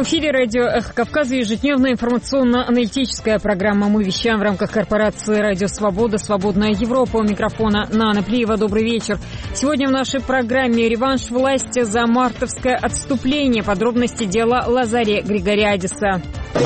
В эфире радио «Эхо Кавказа», ежедневная информационно-аналитическая программа. Мы вещаем в рамках корпорации «Радио Свобода», «Свободная Европа». У микрофона Нана Плиева. Добрый вечер. Сегодня в нашей программе реванш власти за мартовское отступление. Подробности дела Лазария Григориадиса.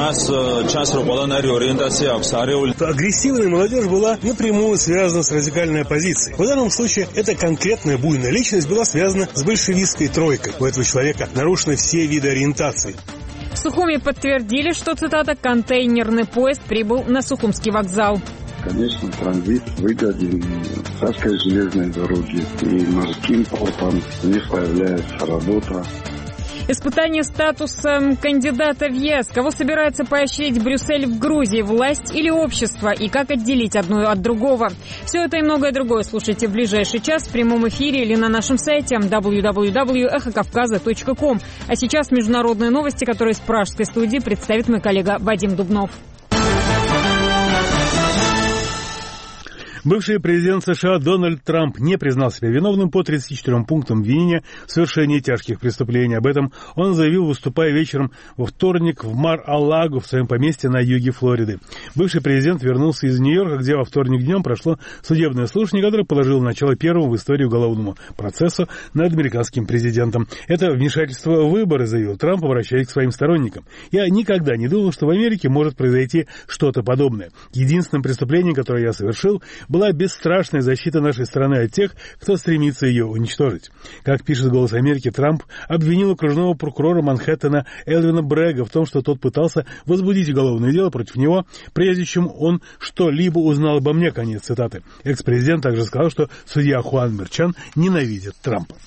Агрессивная молодежь была напрямую связана с радикальной оппозицией. В данном случае эта конкретная буйная личность была связана с большевистской тройкой. У этого человека нарушены все виды ориентации. В Сухуми подтвердили, что, цитата, «контейнерный поезд прибыл на Сухумский вокзал». Конечно, транзит выгоден Царской железной дороги и морским портом. У них появляется работа. Испытание статуса кандидата в ЕС. Кого собирается поощрить Брюссель в Грузии? Власть или общество? И как отделить одно от другого? Все это и многое другое слушайте в ближайший час в прямом эфире или на нашем сайте www.эхокавказа.ком. А сейчас международные новости, которые из пражской студии представит мой коллега Вадим Дубнов. Бывший президент США Дональд Трамп не признал себя виновным по 34 пунктам обвинения в совершении тяжких преступлений. Об этом он заявил, выступая вечером во вторник в Мар-а-Лаго в своем поместье на юге Флориды. Бывший президент вернулся из Нью-Йорка, где во вторник днем прошло судебное слушание, которое положило начало первому в истории уголовному процессу над американским президентом. Это вмешательство в выборы, заявил Трамп, обращаясь к своим сторонникам. «Я никогда не думал, что в Америке может произойти что-то подобное. Единственным преступлением, которое я совершил, была бесстрашная защита нашей страны от тех, кто стремится ее уничтожить». Как пишет «Голос Америки», Трамп обвинил окружного прокурора Манхэттена Элвина Брэга в том, что тот пытался возбудить уголовное дело против него, прежде чем он что-либо узнал обо мне. Конец цитаты. Экс-президент также сказал, что судья Хуан Мерчан ненавидит Трампа.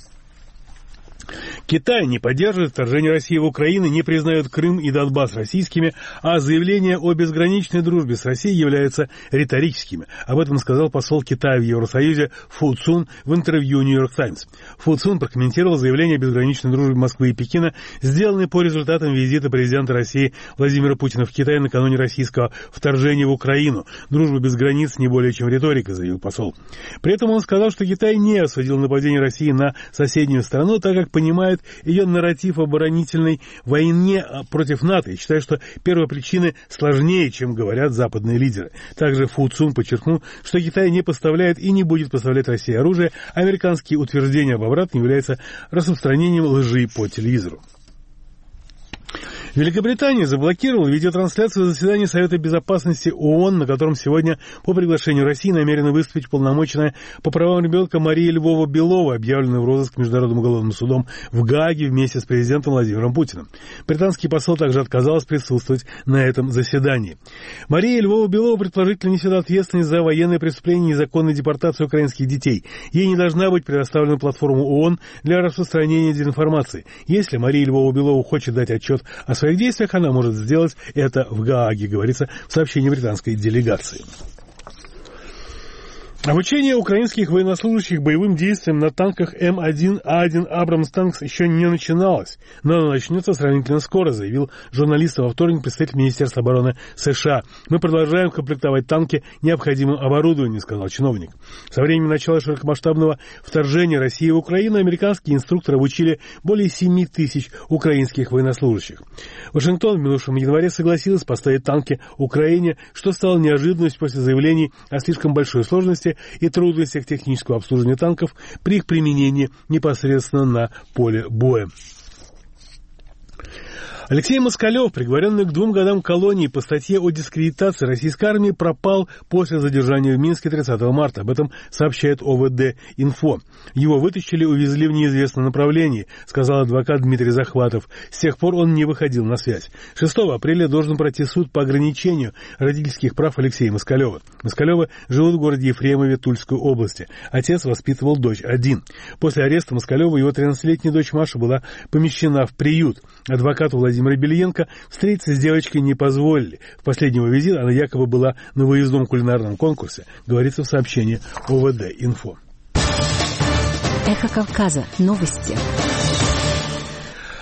Китай не поддерживает вторжение России в Украину, не признает Крым и Донбасс российскими, а заявления о безграничной дружбе с Россией являются риторическими. Об этом сказал посол Китая в Евросоюзе Фу Цун в интервью «Нью-Йорк Таймс». Фу Цун прокомментировал заявление о безграничной дружбе Москвы и Пекина, сделанные по результатам визита президента России Владимира Путина в Китай накануне российского вторжения в Украину. «Дружба без границ не более чем риторика», заявил посол. При этом он сказал, что Китай не осудил нападение России на соседнюю страну, так как понимает ее нарратив оборонительной войне против НАТО и считает, что первопричины сложнее, чем говорят западные лидеры. Также Фу Цун подчеркнул, что Китай не поставляет и не будет поставлять России оружие, а американские утверждения об обратном являются распространением лжи по телевизору. Великобритания заблокировала видеотрансляцию заседания Совета Безопасности ООН, на котором сегодня по приглашению России намерена выступить полномоченная по правам ребенка Мария Львова-Белова, объявленная в розыск Международным уголовным судом в Гааге вместе с президентом Владимиром Путиным. Британский посол также отказалась присутствовать на этом заседании. Мария Львова-Белова предположительно несет ответственность за военные преступления и незаконную депортацию украинских детей. Ей не должна быть предоставлена платформа ООН для распространения дезинформации. Если Мария Львова-Белова хочет дать отчет о своих действиях, она может сделать это в Гааге, говорится в сообщении британской делегации. Обучение украинских военнослужащих боевым действиям на танках М1А1 Абрамс Танкс еще не начиналось, но оно начнется сравнительно скоро, заявил журналистам во вторник представитель Министерства обороны США. «Мы продолжаем комплектовать танки необходимым оборудованием», сказал чиновник. Со времени начала широкомасштабного вторжения России в Украину американские инструкторы обучили более 7 тысяч украинских военнослужащих. Вашингтон в минувшем январе согласился поставить танки Украине, что стало неожиданностью после заявлений о слишком большой сложности и трудностях технического обслуживания танков при их применении непосредственно на поле боя. Алексей Москалев, приговоренный к 2 годам колонии по статье о дискредитации российской армии, пропал после задержания в Минске 30 марта. Об этом сообщает ОВД-Инфо. Его вытащили, увезли в неизвестном направлении, сказал адвокат Дмитрий Захватов. С тех пор он не выходил на связь. 6 апреля должен пройти суд по ограничению родительских прав Алексея Москалева. Москалевы живут в городе Ефремове Тульской области. Отец воспитывал дочь один. После ареста Москалева его 13-летняя дочь Маша была помещена в приют. Адвокату Владимиру Бельенко встретиться с девочкой не позволили. В последний его визит она якобы была на выездном кулинарном конкурсе, говорится в сообщении ОВД-Инфо. Эхо Кавказа. Новости.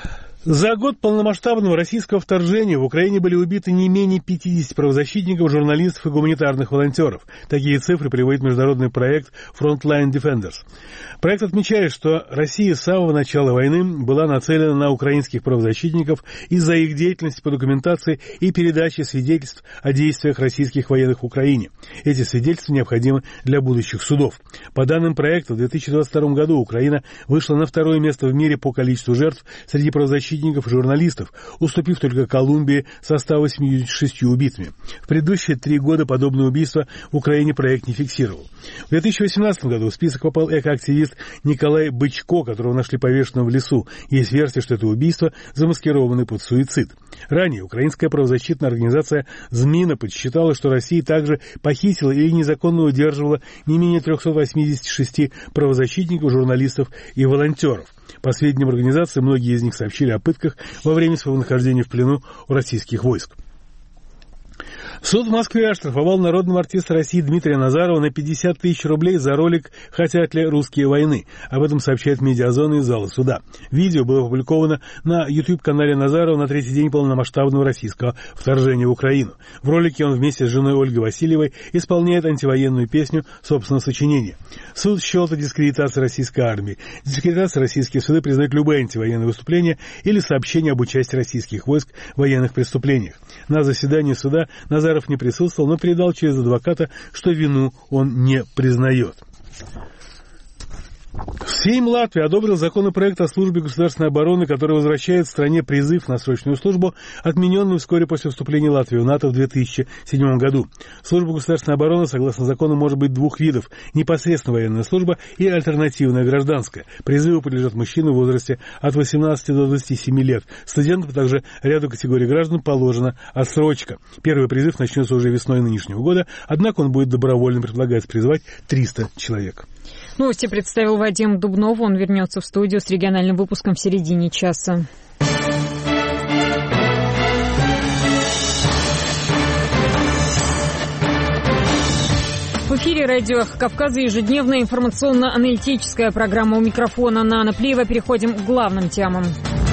За год полномасштабного российского вторжения в Украине были убиты не менее 50 правозащитников, журналистов и гуманитарных волонтеров. Такие цифры приводит международный проект Frontline Defenders. Проект отмечает, что Россия с самого начала войны была нацелена на украинских правозащитников из-за их деятельности по документации и передаче свидетельств о действиях российских военных в Украине. Эти свидетельства необходимы для будущих судов. По данным проекта, в 2022 году Украина вышла на второе место в мире по количеству жертв среди правозащитников и журналистов, уступив только Колумбии со 186 убитыми. В предыдущие 3 года подобные убийства в Украине проект не фиксировал. В 2018 году в список попал экоактивист Николай Бычко, которого нашли повешенным в лесу. Есть версия, что это убийство замаскировано под суицид. Ранее украинская правозащитная организация «Змина» подсчитала, что Россия также похитила или незаконно удерживала не менее 386 правозащитников, журналистов и волонтеров. По сведениям организации, многие из них сообщили о пытках во время своего нахождения в плену у российских войск. Суд в Москве оштрафовал народного артиста России Дмитрия Назарова на 50 тысяч рублей за ролик «Хотят ли русские войны?». Об этом сообщает Медиазона из зала суда. Видео было опубликовано на YouTube-канале Назарова на 3-й день полномасштабного российского вторжения в Украину. В ролике он вместе с женой Ольгой Васильевой исполняет антивоенную песню собственного сочинения. Суд счел это дискредитацией российской армии. Дискредитацией российские суды признают любые антивоенные выступления или сообщения об участии российских войск в военных преступлениях. На заседании суда Назаров не присутствовал, но передал через адвоката, что вину он не признает. Сейм Латвии одобрил законопроект о службе государственной обороны, который возвращает стране призыв на срочную службу, отмененную вскоре после вступления Латвии в НАТО в 2007 году. Служба государственной обороны, согласно закону, может быть 2 видов – непосредственно военная служба и альтернативная гражданская. Призыву подлежат мужчины в возрасте от 18 до 27 лет. Студентам, а также ряду категорий граждан положена отсрочка. Первый призыв начнется уже весной нынешнего года, однако он будет добровольным, предлагается призывать 300 человек. Новости представил Вадим Дубнов. Он вернется в студию с региональным выпуском в середине часа. В эфире радио «Эхо Кавказа» ежедневная информационно-аналитическая программа. У микрофона Нана Плиева. Переходим к главным темам.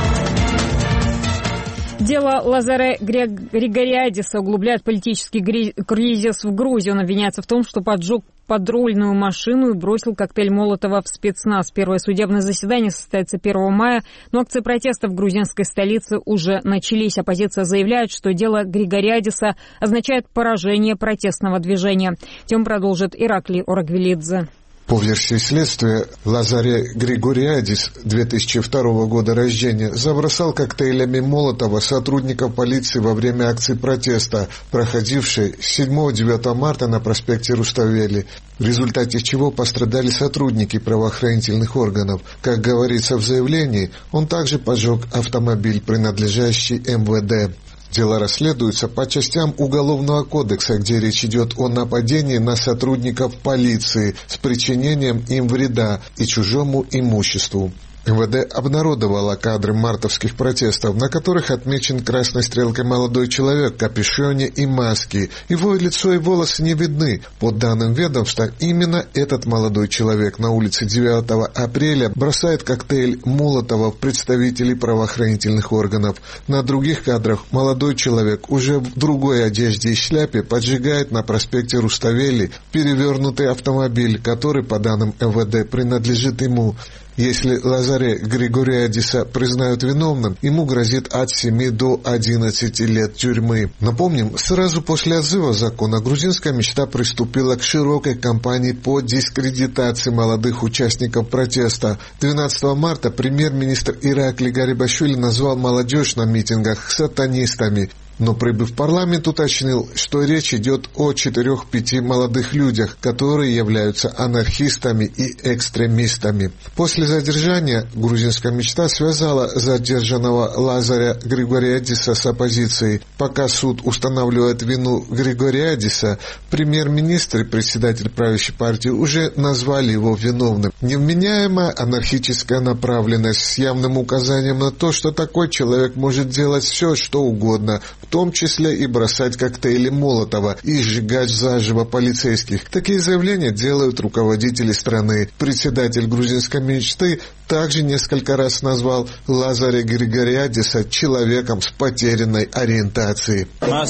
Дело Лазаря Григориадиса углубляет политический кризис в Грузии. Он обвиняется в том, что поджег подрульную машину и бросил коктейль Молотова в спецназ. Первое судебное заседание состоится 1 мая, но акции протеста в грузинской столице уже начались. Оппозиция заявляет, что дело Григориадиса означает поражение протестного движения. Тему продолжит Ираклий Орагвелидзе. По версии следствия, Лазаря Григориадис, 2002 года рождения, забросал коктейлями Молотова сотрудников полиции во время акции протеста, проходившей 7-9 марта на проспекте Руставели, в результате чего пострадали сотрудники правоохранительных органов. Как говорится в заявлении, он также поджег автомобиль, принадлежащий МВД. Дело расследуется по частям Уголовного кодекса, где речь идет о нападении на сотрудников полиции с причинением им вреда и чужому имуществу. МВД обнародовала кадры мартовских протестов, на которых отмечен красной стрелкой молодой человек в капюшоне и маске. Его лицо и волосы не видны. По данным ведомства, именно этот молодой человек на улице 9 апреля бросает коктейль Молотова в представителей правоохранительных органов. На других кадрах молодой человек уже в другой одежде и шляпе поджигает на проспекте Руставели перевернутый автомобиль, который, по данным МВД, принадлежит ему. Если Лазаря Григориадиса признают виновным, ему грозит от 7 до 11 лет тюрьмы. Напомним, сразу после отзыва закона грузинская мечта приступила к широкой кампании по дискредитации молодых участников протеста. 12 марта премьер-министр Ираклий Гарибашвили назвал молодежь на митингах сатанистами. Но, прибыв в парламент, уточнил, что речь идет о 4-5 молодых людях, которые являются анархистами и экстремистами. После задержания грузинская мечта связала задержанного Лазаря Григориадиса с оппозицией. Пока суд устанавливает вину Григориадиса, премьер-министр и председатель правящей партии уже назвали его виновным. Невменяемая анархическая направленность с явным указанием на то, что такой человек может делать все, что угодно, в том числе и бросать коктейли Молотова и сжигать заживо полицейских. Такие заявления делают руководители страны. Председатель грузинской мечты также несколько раз назвал Лазаря Григориадиса человеком с потерянной ориентацией.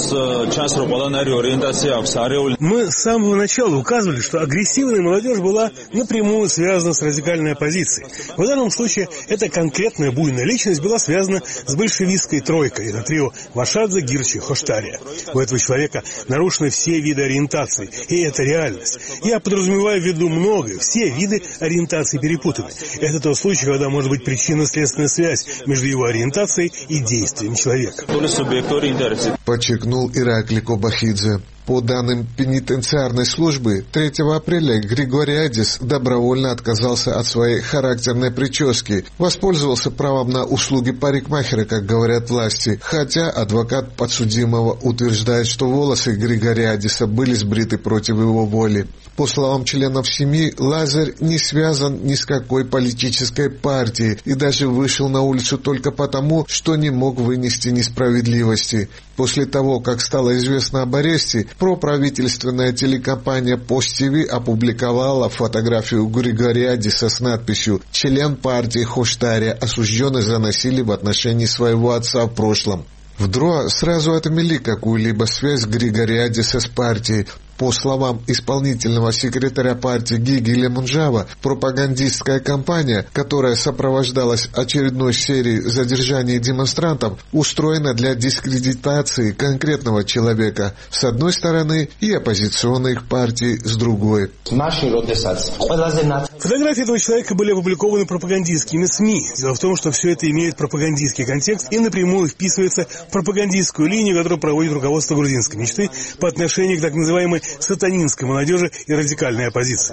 Мы с самого начала указывали, что агрессивная молодежь была напрямую связана с радикальной оппозицией. В данном случае эта конкретная буйная личность была связана с большевистской тройкой. Это трио Вашадзе, Гирчи, Хоштария. У этого человека нарушены все виды ориентации, и это реальность. Я подразумеваю в виду многое, все виды ориентации перепутаны. Это тот случай, когда может быть причинно-следственная связь между его ориентацией и действием человека. Подчеркнул Иракли Кобахидзе. По данным пенитенциарной службы, 3 апреля Григориадис добровольно отказался от своей характерной прически, воспользовался правом на услуги парикмахера, как говорят власти, хотя адвокат подсудимого утверждает, что волосы Григориадиса были сбриты против его воли. По словам членов семьи, Лазарь не связан ни с какой политической партией и даже вышел на улицу только потому, что не мог вынести несправедливости. После того, как стало известно об аресте, проправительственная телекомпания Post TV опубликовала фотографию Григориадиса с надписью «Член партии Хоштария, осужденный за насилие в отношении своего отца в прошлом». В ДРОА сразу отмели какую-либо связь Григориадиса с партией. По словам исполнительного секретаря партии Гиги Лемунжава, пропагандистская кампания, которая сопровождалась очередной серией задержаний демонстрантов, устроена для дискредитации конкретного человека с одной стороны и оппозиционных партий с другой. Фотографии этого человека были опубликованы пропагандистскими СМИ. Дело в том, что все это имеет пропагандистский контекст и напрямую вписывается в пропагандистскую линию, которую проводит руководство грузинской мечты по отношению к так называемой сатанинской молодежи и радикальной оппозиции.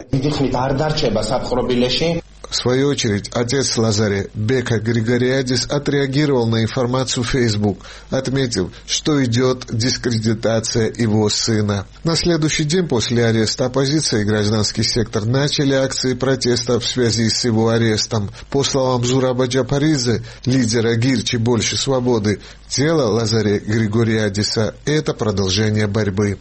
В свою очередь, отец Лазаря, Бека Григориадис, отреагировал на информацию в Facebook, отметив, что идет дискредитация его сына. На следующий день после ареста оппозиция и гражданский сектор начали акции протеста в связи с его арестом. По словам Зураба Джапаридзе, лидера Гирчи «Больше свободы», тело Лазаря Григориадиса – это продолжение борьбы.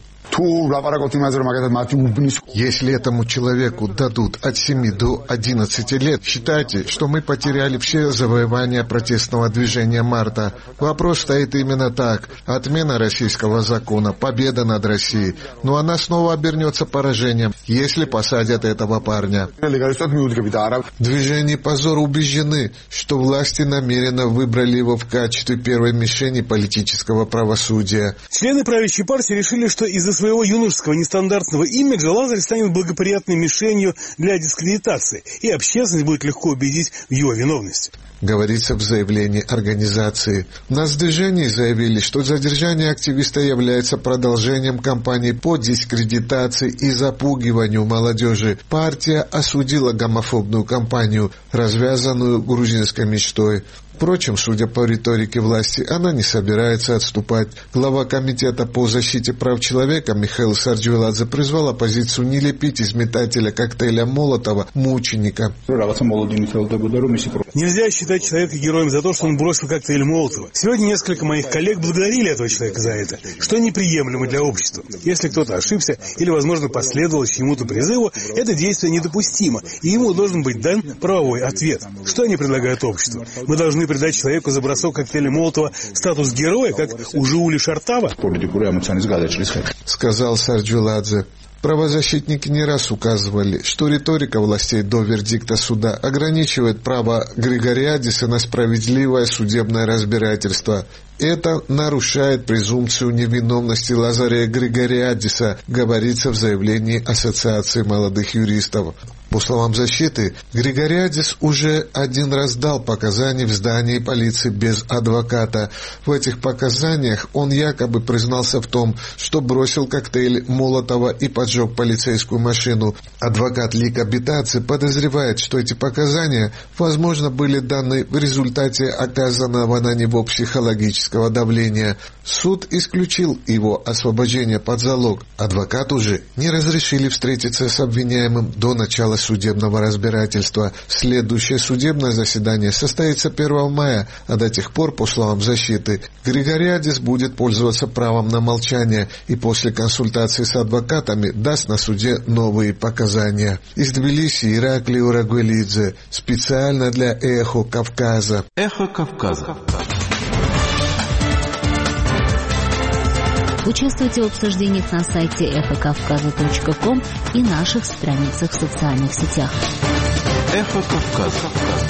Если этому человеку дадут от 7 до 11 лет, считайте, что мы потеряли все завоевания протестного движения марта. Вопрос стоит именно так. Отмена российского закона, победа над Россией. Но она снова обернется поражением, если посадят этого парня. Движение «Позор» убеждены, что власти намеренно выбрали его в качестве первой мишени политического правосудия. Члены правящей партии решили, что из-за своего юношеского нестандартного имиджа Лазарь станет благоприятной мишенью для дискредитации, и общественность будет легко убедить в его виновности. Говорится в заявлении организации. В Нацдвижении заявили, что задержание активиста является продолжением кампании по дискредитации и запугиванию молодежи. Партия осудила гомофобную кампанию, развязанную грузинской мечтой. Впрочем, судя по риторике власти, она не собирается отступать. Глава комитета по защите прав человека Михаил Сарджвеладзе призвал оппозицию не лепить из метателя коктейля Молотова мученика. Нельзя считать человека героем за то, что он бросил коктейль Молотова. Сегодня несколько моих коллег благодарили этого человека за это, что неприемлемо для общества. Если кто-то ошибся или, возможно, последовал чьему-то призыву, это действие недопустимо, и ему должен быть дан правовой ответ. Что они предлагают обществу? Мы должны придать человеку за бросок коктейля Молотова статус героя, как у Жуули Шартава? Сказал Сарджвеладзе. Правозащитники не раз указывали, что риторика властей до вердикта суда ограничивает право Григориадиса на справедливое судебное разбирательство. Это нарушает презумпцию невиновности Лазаря Григориадиса, говорится в заявлении Ассоциации молодых юристов. По словам защиты, Григориадис уже один раз дал показания в здании полиции без адвоката. В этих показаниях он якобы признался в том, что бросил коктейль Молотова и поджег полицейскую машину. Адвокат Лика Битаци подозревает, что эти показания, возможно, были даны в результате оказанного на него психологического давления. Суд исключил его освобождение под залог. Адвокату же не разрешили встретиться с обвиняемым до начала судебного разбирательства. Следующее судебное заседание состоится 1 мая, а до тех пор, по словам защиты, Григориадис будет пользоваться правом на молчание и после консультации с адвокатами даст на суде новые показания. Из Тбилиси Ираклий Урагвелидзе, специально для «Эхо Кавказа». «Эхо Кавказа». Участвуйте в обсуждениях на сайте эхокавказа.ком и наших страницах в социальных сетях. «Эхо Кавказа».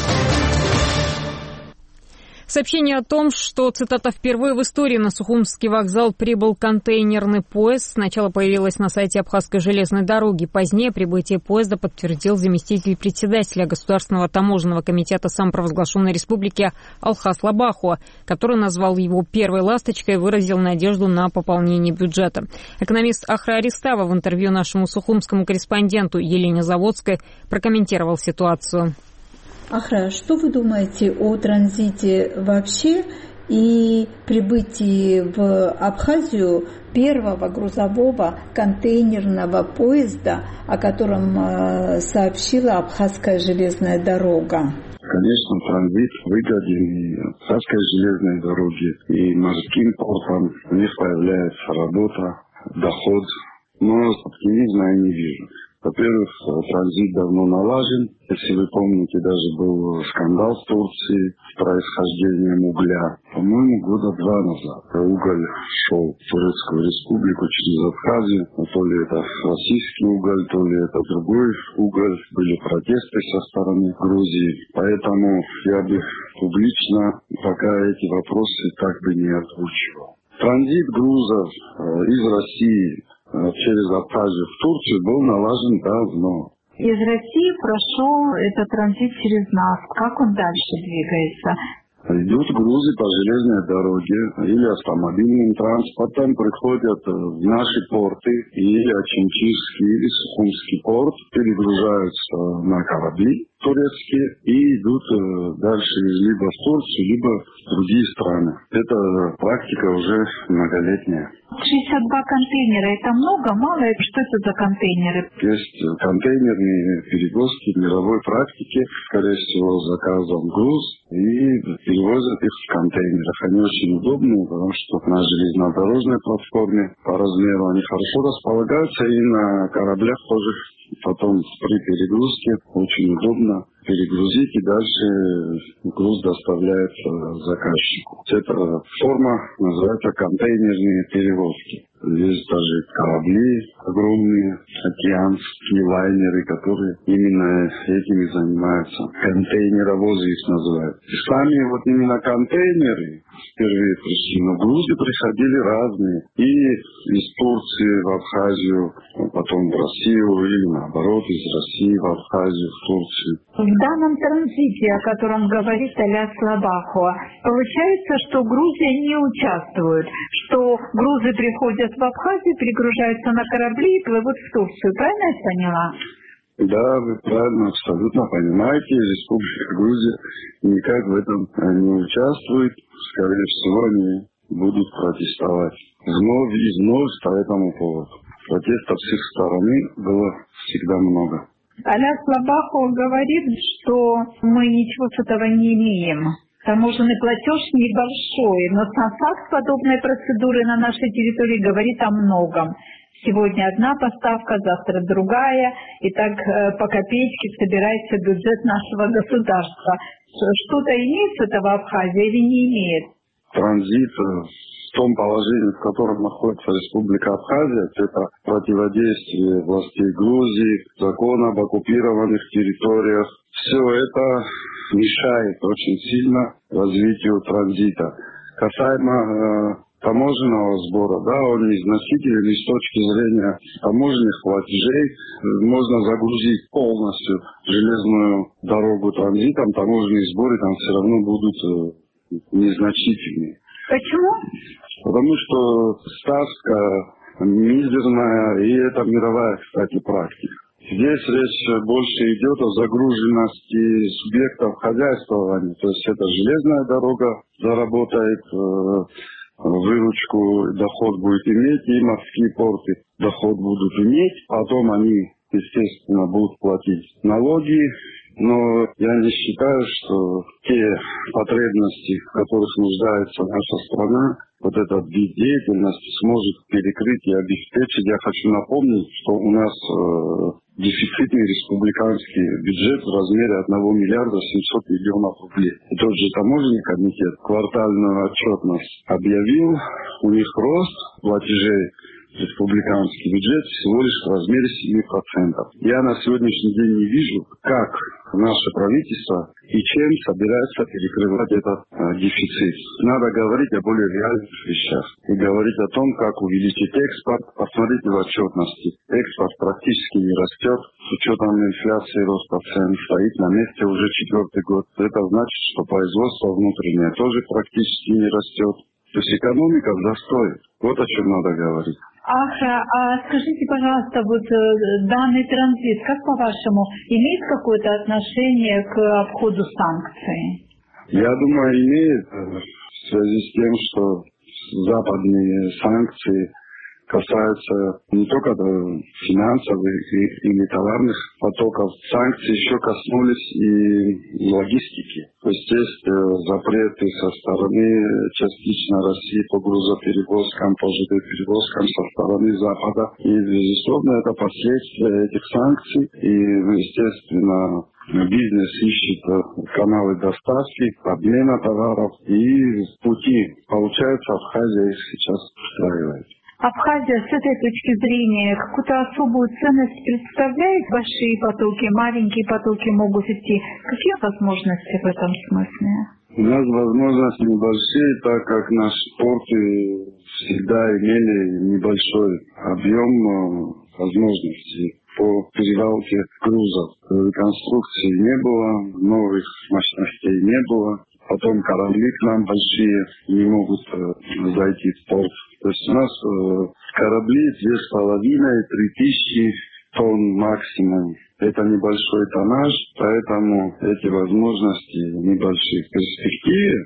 Сообщение о том, что, цитата, «впервые в истории на Сухумский вокзал прибыл контейнерный поезд», сначала появилось на сайте Абхазской железной дороги. Позднее прибытие поезда подтвердил заместитель председателя Государственного таможенного комитета самопровозглашенной республики Алхас Лабахуа, который назвал его первой ласточкой и выразил надежду на пополнение бюджета. Экономист Ахра Аристава в интервью нашему сухумскому корреспонденту Елене Заводской прокомментировал ситуацию. Ахра, что вы думаете о транзите вообще и прибытии в Абхазию первого грузового контейнерного поезда, о котором сообщила Абхазская железная дорога? Конечно, транзит выгоден и Абхазской железной дороге, и морским портам. У них появляется работа, доход, но оптимизма я не вижу. Во-первых, транзит давно налажен. Если вы помните, даже был скандал в Турции с происхождением угля. По-моему, 2 года назад уголь шел в Турецкую республику через Абхазию. То ли это российский уголь, то ли это другой уголь. Были протесты со стороны Грузии. Поэтому я бы публично пока эти вопросы так бы не озвучивал. Транзит грузов из России через Абхазию в Турцию был налажен давно. Из России прошел этот транзит через нас. Как он дальше двигается? Идут грузы по железной дороге или автомобильным транспортом, приходят в наши порты, или Очимчирский, или Сухумский порт, перегружаются на корабли турецкие и идут дальше либо в Турцию, либо в другие страны. Это практика уже многолетняя. 62 контейнера, это много, мало? Что это за контейнеры? Есть контейнерные перевозки в мировой практике, скорее всего, заказом груз, и перевозят их в контейнерах. Они очень удобные, потому что на железнодорожной платформе по размеру они хорошо располагаются, и на кораблях тоже потом при перегрузке очень удобно перегрузить, и дальше груз доставляется заказчику. Эта форма называется контейнерные перевозки. Есть даже корабли огромные, океанские лайнеры, которые именно этими занимаются. Контейнеровозы их называют. И сами вот именно контейнеры впервые пришли, но грузы приходили разные. И из Турции в Абхазию, потом в Россию, или наоборот, из России в Абхазию, в Турцию. В данном транзите, о котором говорит Алхас Лабахуа, получается, что Грузия не участвует, что грузы приходят в Абхазию, перегружаются на корабли и плывут в Турцию. Правильно я поняла? Да, вы правильно, абсолютно понимаете. Республика Грузия никак в этом не участвует. Скорее всего, они будут протестовать вновь и вновь по этому поводу. Протестов с их стороны было всегда много. Алхас Лабахуа говорит, что мы ничего с этого не имеем. Таможенный платеж небольшой, но сам факт подобной процедуры на нашей территории говорит о многом. Сегодня одна поставка, завтра другая, и так по копеечке собирается бюджет нашего государства. Что-то имеет с этого Абхазия или не имеет? Транзит в том положении, в котором находится Республика Абхазия, это противодействие властей Грузии, закон об оккупированных территориях. Все это мешает очень сильно развитию транзита. Касаемо таможенного сбора, да, он незначительный с точки зрения таможенных платежей. Можно загрузить полностью железную дорогу транзитом, таможенные сборы там все равно будут незначительные. Почему? Потому что ставка мизерная, и это мировая, кстати, практика. Здесь речь больше идет о загруженности субъектов хозяйствования. То есть это железная дорога заработает выручку, доход будет иметь, и морские порты доход будут иметь. Потом они естественно, будут платить налоги, но я не считаю, что те потребности, в которых нуждается наша страна, вот эта вид деятельности сможет перекрыть и обеспечить. Я хочу напомнить, что у нас дефицитный республиканский бюджет в размере 1 миллиарда 700 миллионов рублей. И тот же таможенный комитет квартальную отчетность объявил, у них рост платежей республиканский бюджет всего лишь в размере 7%. Я на сегодняшний день не вижу, как наше правительство и чем собирается перекрывать этот дефицит. Надо говорить о более реальных вещах и говорить о том, как увеличить экспорт. Посмотрите в отчетности. Экспорт практически не растет. С учетом инфляции и роста цен стоит на месте уже 4-й год. Это значит, что производство внутреннее тоже практически не растет. То есть экономика в застое. Вот о чем надо говорить. Ахра, а скажите, пожалуйста, вот данный транзит, как по-вашему, имеет какое-то отношение к обходу санкций? Я думаю, имеет, в связи с тем, что западные санкции касаются не только финансовых или товарных потоков, санкции еще коснулись и логистики. То есть есть запреты со стороны частично России по грузоперевозкам, по ЖД-перевозкам со стороны Запада. И, безусловно, это последствия этих санкций. И, естественно, бизнес ищет каналы доставки, обмена товаров. И в пути, получается, Абхазия их сейчас устраивает. Абхазия с этой точки зрения какую-то особую ценность представляет? Большие потоки, маленькие потоки могут идти. Какие возможности в этом смысле? У нас возможности небольшие, так как наши порты всегда имели небольшой объем возможностей по перевалке грузов. Реконструкции не было, новых мощностей не было. Потом корабли к нам большие не могут зайти в порт. То есть у нас корабли 2500-3000 тонн максимум. Это небольшой тоннаж, поэтому эти возможности небольшие. В перспективе,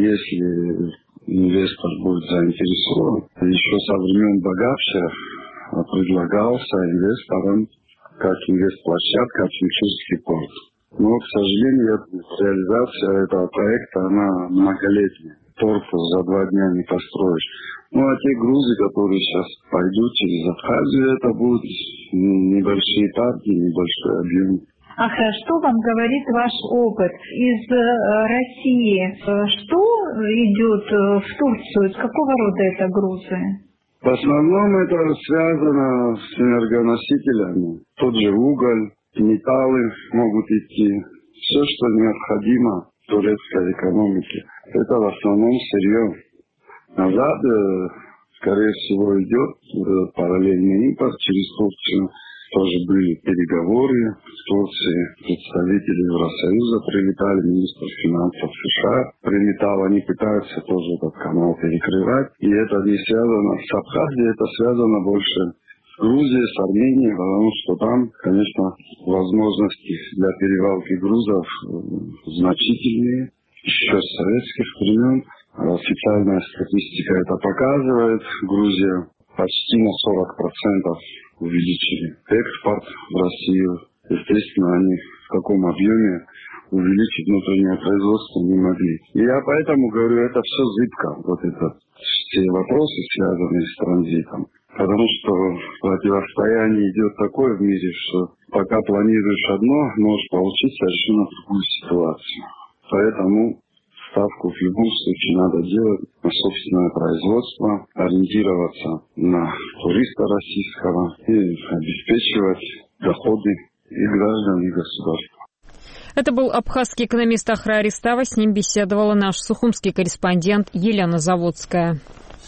если инвестор будет заинтересован, еще со времен Богавшева предлагался инвесторам как инвестплощадка Чунчурский порт. Но, к сожалению, реализация этого проекта, она многолетняя. Порт за 2 дня не построишь. Ну, а те грузы, которые сейчас пойдут через Абхазию, это будут небольшие партии, небольшой объем. Ахра, что вам говорит ваш опыт из России? Что идет в Турцию? Какого рода это грузы? В основном это связано с энергоносителями. Тот же уголь, металлы могут идти. Все, что необходимо турецкой экономике. Это в основном сырье. Назад, скорее всего, идет параллельный импорт через Турцию. Тоже были переговоры с Турцией. Представители Евросоюза прилетали, министр финансов США прилетал. Они пытаются тоже этот канал перекрывать. И это не связано с Абхазией, это связано больше с Грузией, с Арменией, потому что там, конечно, возможности для перевалки грузов значительные. Еще с советских времен. Официальная статистика это показывает. Грузия почти на 40% увеличили экспорт в Россию. Естественно, они в каком объеме увеличить внутреннее производство не могли. И я поэтому говорю, это все зыбко. Вот это все вопросы, связанные с транзитом. Потому что противостояние идет такое в мире, что пока планируешь одно, можешь получить совершенно другую ситуацию. Поэтому ставку в любом случае надо делать на собственное производство, ориентироваться на туриста российского и обеспечивать доходы и граждан, и государства. Это был абхазский экономист Ахра Аристава. С ним беседовала наш сухумский корреспондент Елена Заводская.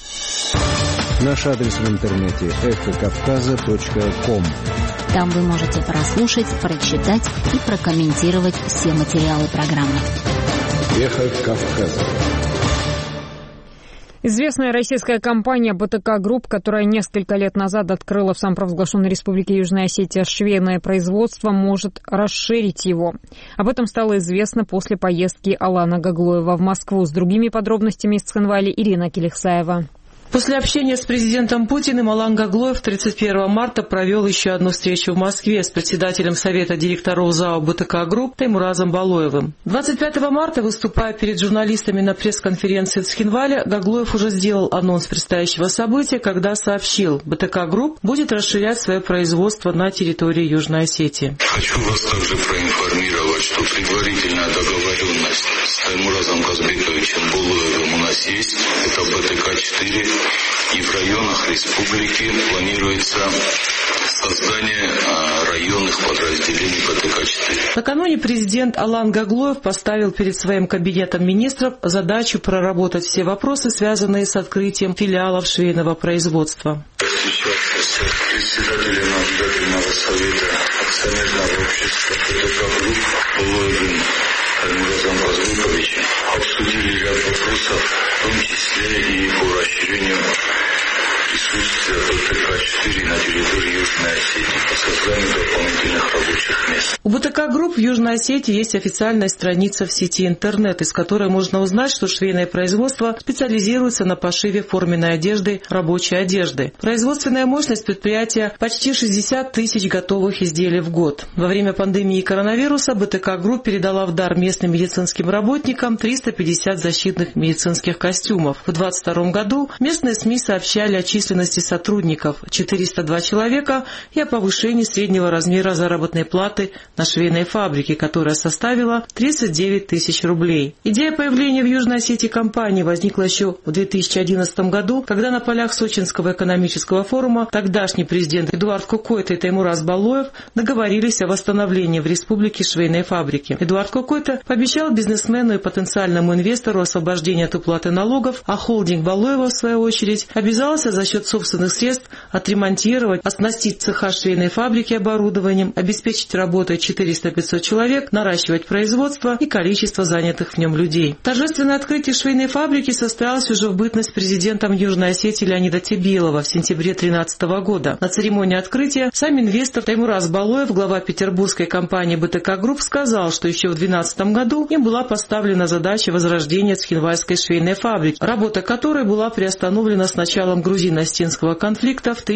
Наш адрес в интернете эхокавказа.ком. Там вы можете прослушать, прочитать и прокомментировать все материалы программы. Эхо Кавказа. Известная российская компания БТК Групп, которая несколько лет назад открыла в самопровозглашенной республике Южная Осетия швейное производство, может расширить его. Об этом стало известно после поездки Алана Гаглоева в Москву. С другими подробностями из Цхинвали Ирина Келихсаева. После общения с президентом Путиным Алан Гаглоев 31 марта провел еще одну встречу в Москве с председателем Совета директоров ЗАО БТК Групп Теймуразом Балоевым. 25 марта, выступая перед журналистами на пресс-конференции в Цхинвале, Гаглоев уже сделал анонс предстоящего события, когда сообщил, БТК Групп будет расширять свое производство на территории Южной Осетии. Хочу вас также проинформировать, что предварительная договоренность с Теймуразом Казбековичем Балоевым у нас есть. Это БТК-4. И в районах республики планируется создание районных подразделений БТК-4. Накануне президент Алан Гаглоев поставил перед своим кабинетом министров задачу проработать все вопросы, связанные с открытием филиалов швейного производства. Сейчас с председателем наблюдательного совета акционерного общества БТК Групп Балоевым Теймуразом Казбековичем обсудили ряд вопросов, в том числе и по расширению присутствия БТК-4 на территории Южной Осетии по созданию дополнительных рабочих мест. У БТК Групп в Южной Осетии есть официальная страница в сети интернет, из которой можно узнать, что швейное производство специализируется на пошиве форменной одежды, рабочей одежды. Производственная мощность предприятия почти 60 тысяч готовых изделий в год. Во время пандемии коронавируса БТК Групп передала в дар местным медицинским работникам 350 защитных медицинских костюмов. В 2022 году местные СМИ сообщали о численности сотрудников – 402 человека и о повышении среднего размера заработной платы на швейной фабрике, которая составила 39 тысяч рублей. Идея появления в Южной Осетии компании возникла еще в 2011 году, когда на полях Сочинского экономического форума тогдашний президент Эдуард Кокойта и Теймураз Балоев договорились о восстановлении в республике швейной фабрики. Эдуард Кокойта пообещал бизнесмену и потенциальному инвестору освобождение от уплаты налогов, а холдинг Балоева, в свою очередь, обязался за счет собственных средств отремонтировать, оснастить цеха швейной фабрики оборудованием, обеспечить работой 400-500 человек, наращивать производство и количество занятых в нем людей. Торжественное открытие швейной фабрики состоялось уже в бытность президентом Южной Осетии Леонида Тебелова в сентябре 2013 года. На церемонии открытия сам инвестор Теймураз Балоев, глава петербургской компании БТК Групп, сказал, что еще в 2012 году им была поставлена задача возрождения Цхинвальской швейной фабрики, работа которой была приостановлена с началом грузино-осетинского конфликта в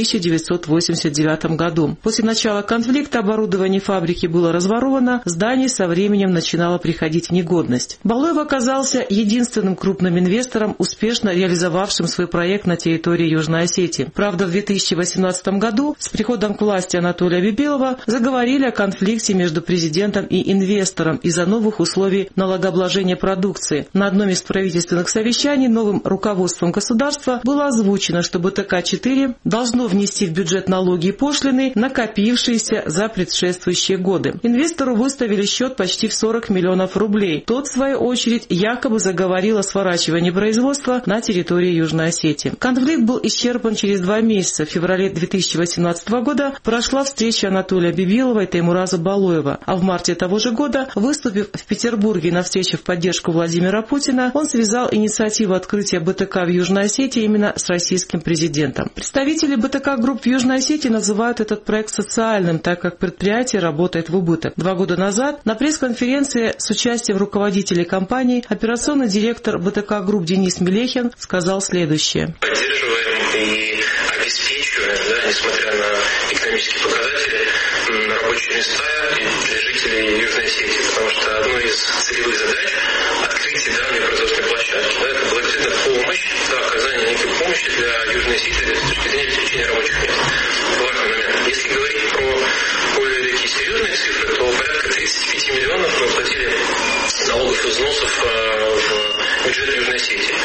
1989 году. После начала конфликта оборудование фабрики было разворовано, здание со временем начинало приходить в негодность. Балоев оказался единственным крупным инвестором, успешно реализовавшим свой проект на территории Южной Осетии. Правда, в 2018 году с приходом к власти Анатолия Бибелова заговорили о конфликте между президентом и инвестором из-за новых условий налогообложения продукции. На одном из правительственных совещаний новым руководством государства было озвучено, что БТК-4 должно внести в бюджет налоги и пошлины, накопившиеся за предшествующие годы. Инвестору выставили счет почти в 40 миллионов рублей. Тот, в свою очередь, якобы заговорил о сворачивании производства на территории Южной Осетии. Конфликт был исчерпан через 2 месяца. В феврале 2018 года прошла встреча Анатолия Бибелова и Теймураза Балоева. А в марте того же года, выступив в Петербурге на встрече в поддержку Владимира Путина, он связал инициативу открытия БТК в Южной Осетии именно с российским президентом. Представители БТК Групп в Южной Осетии называют этот проект социальным, так как предприятие работает в убыток. 2 года назад на пресс-конференции с участием руководителей компании операционный директор БТК Групп Денис Мелехин сказал следующее. Поддерживаем и обеспечиваем, несмотря на экономические показатели, рабочие места для жителей Южной Осетии, потому что одной из целевых задач открытие данной производственной площадки. Это была действительно помощь, оказание некой помощи для Южной Осетии с точки зрения обеспечения рабочих мест. Важный момент. Если говорить про более такие серьезные цифры, то порядка 35 миллионов мы платили налогов и взносов в бюджет Южной Осетии.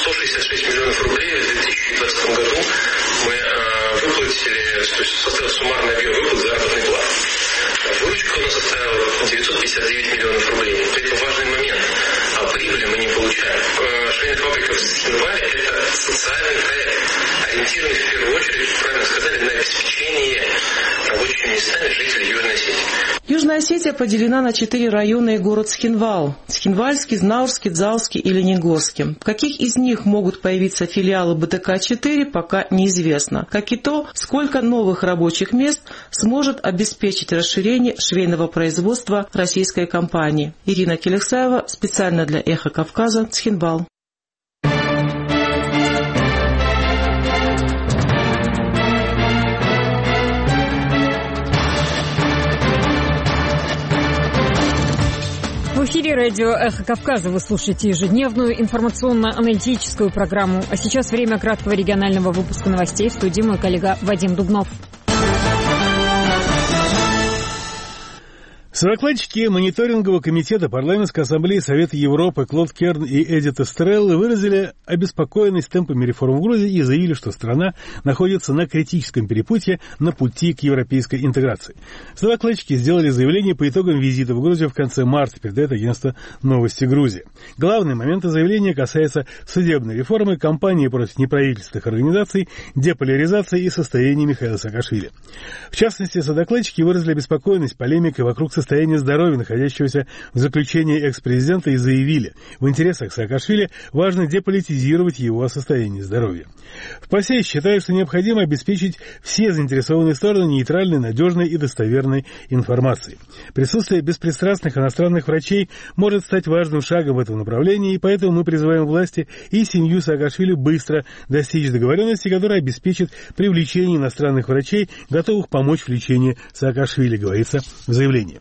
166 миллионов рублей в 2020 году мы выплатили, то есть составил суммарный объем выплат заработной платы. Выручка у нас составила 959 миллионов рублей. Это важный момент. А прибыли мы не получаем. Швейная фабрика в Цхинвале – это социальный проект, ориентированный в первую очередь, правильно сказали, на обеспечение рабочими местами жителей Южной Осетии. Южная Осетия поделена на 4 района и город Цхинвал – Цхинвальский, Знаурский, Дзалский и Ленигорский. В каких из них могут появиться филиалы БТК-4, пока неизвестно. Как и то, сколько новых рабочих мест сможет обеспечить расширение швейного производства российской компании. Ирина Келексаева, специально для «Эхо Кавказа», Цхинвал. В эфире радио «Эхо Кавказа». Вы слушаете ежедневную информационно-аналитическую программу. А сейчас время краткого регионального выпуска новостей. В студии мой коллега Вадим Дубнов. Содокладчики мониторингового комитета парламентской ассамблеи Совета Европы Клод Керн и Эдит Эстрелла выразили обеспокоенность темпами реформ в Грузии и заявили, что страна находится на критическом перепутье на пути к европейской интеграции. Содокладчики сделали заявление по итогам визита в Грузию в конце марта, передает агентство «Новости Грузии». Главные моменты заявления касаются судебной реформы, кампании против неправительственных организаций, деполяризации и состояния Михаила Саакашвили. В частности, содокладчики выразили обеспокоенность полемикой вокруг состояния здоровья, находящегося в заключении экс-президента, и заявили, в интересах Саакашвили важно деполитизировать его состояние здоровья. В ПАСЕ считают, что необходимо обеспечить все заинтересованные стороны нейтральной, надежной и достоверной информацией. Присутствие беспристрастных иностранных врачей может стать важным шагом в этом направлении, и поэтому мы призываем власти и семью Саакашвили быстро достичь договоренности, которая обеспечит привлечение иностранных врачей, готовых помочь в лечении Саакашвили, говорится в заявлении.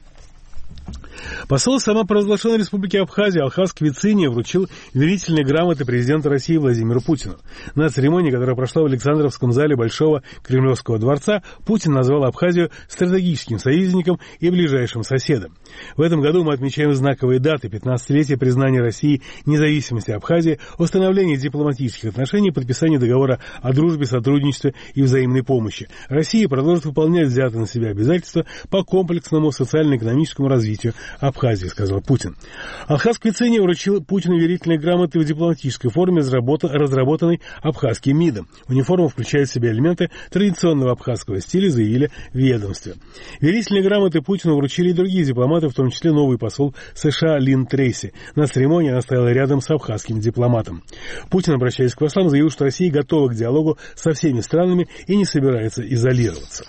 Посол самопровозглашенной республики Абхазия Алхаз Квициния вручил верительные грамоты президента России Владимиру Путину. На церемонии, которая прошла в Александровском зале Большого Кремлевского дворца, Путин назвал Абхазию стратегическим союзником и ближайшим соседом. В этом году мы отмечаем знаковые даты: 15-летие признания России независимости Абхазии, установление дипломатических отношений, подписание договора о дружбе, сотрудничестве и взаимной помощи. Россия продолжит выполнять взятые на себя обязательства по комплексному социально-экономическому развитию Абхазии, сказал Путин. Алхаз Квициния вручил Путину верительные грамоты в дипломатической форме, разработанной абхазским МИДом. Униформа включает в себя элементы традиционного абхазского стиля, заявили в ведомстве. Верительные грамоты Путину вручили и другие дипломаты, в том числе новый посол США Лин Трейси. На церемонии она стояла рядом с абхазским дипломатом. Путин, обращаясь к послам, заявил, что Россия готова к диалогу со всеми странами и не собирается изолироваться.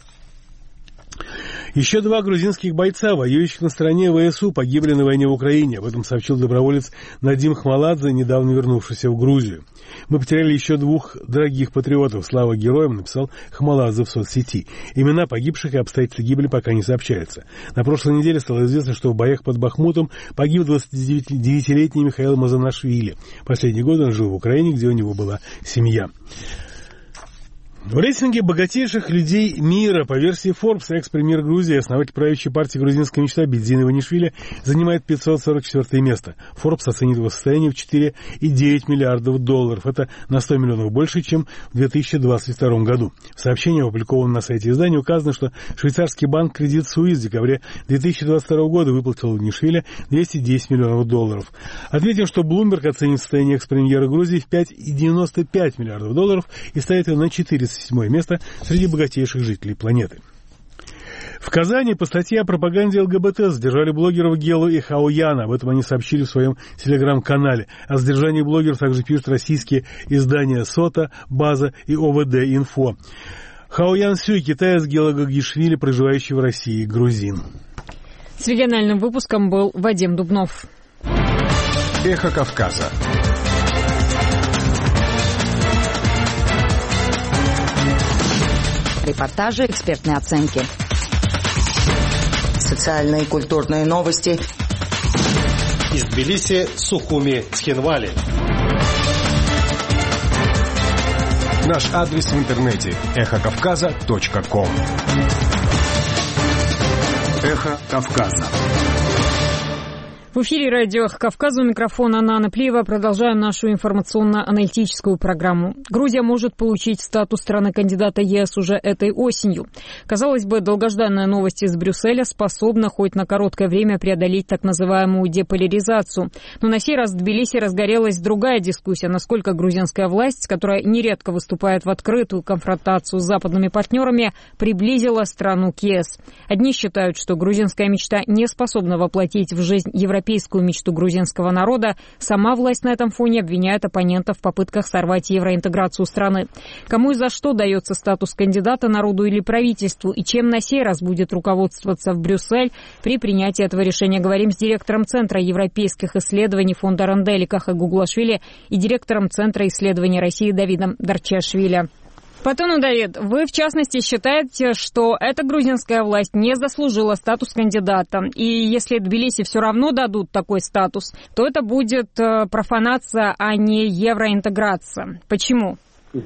Еще 2 грузинских бойца, воюющих на стороне ВСУ, погибли на войне в Украине. Об этом сообщил доброволец Надим Хмаладзе, недавно вернувшийся в Грузию. Мы потеряли еще 2 дорогих патриотов. Слава героям, написал Хмаладзе в соцсети. Имена погибших и обстоятельства гибели пока не сообщаются. На прошлой неделе стало известно, что в боях под Бахмутом погиб 29-летний Михаил Мазанашвили. Последние годы он жил в Украине, где у него была семья. В рейтинге богатейших людей мира по версии Forbes экс-премьер Грузии, основатель правящей партии «Грузинская мечта» Бедзин Иванишвили занимает 544 место. Forbes оценит его состояние в $4,9 миллиардов. Это на 100 миллионов больше, чем в 2022 году. В сообщении, опубликованном на сайте издания, указано, что швейцарский банк Credit Suisse в декабре 2022 года выплатил Иванишвили $210 миллионов. Отметим, что Bloomberg оценит состояние экс-премьера Грузии в $5,95 миллиардов и ставит его на 407 место среди богатейших жителей планеты. В Казани по статье о пропаганде ЛГБТ задержали блогеров Гелу и Хауяна. Об этом они сообщили в своем телеграм-канале. О задержании блогеров также пишут российские издания «Сота», «База» и ОВД-Инфо. Хауян Сюй, китаец Гела Гагишвили, проживающий в России, грузин. С региональным выпуском был Вадим Дубнов. Эхо Кавказа. Репортажи, экспертные оценки. Социальные и культурные новости. Из Тбилиси, Сухуми, Цхинвали. Наш адрес в интернете эхокавказа.ком. Эхо Кавказа. В эфире радио «Эхо Кавказа», у микрофона Анна Плиева. Продолжаем нашу информационно-аналитическую программу. Грузия может получить статус страны-кандидата ЕС уже этой осенью. Казалось бы, долгожданная новость из Брюсселя способна хоть на короткое время преодолеть так называемую деполяризацию. Но на сей раз в Тбилиси разгорелась другая дискуссия, насколько грузинская власть, которая нередко выступает в открытую конфронтацию с западными партнерами, приблизила страну к ЕС. Одни считают, что грузинская мечта не способна воплотить в жизнь европейскую мечту грузинского народа. Сама власть на этом фоне обвиняет оппонентов в попытках сорвать евроинтеграцию страны. Кому и за что дается статус кандидата, народу или правительству, и чем на сей раз будет руководствоваться в Брюссель при принятии этого решения, говорим с директором Центра европейских исследований фонда Рондель Каха Гуглашвили и директором Центра исследований России Давидом Дарчашвили. Батону Давид, вы в частности считаете, что эта грузинская власть не заслужила статус кандидата, и если Тбилиси все равно дадут такой статус, то это будет профанация, а не евроинтеграция. Почему?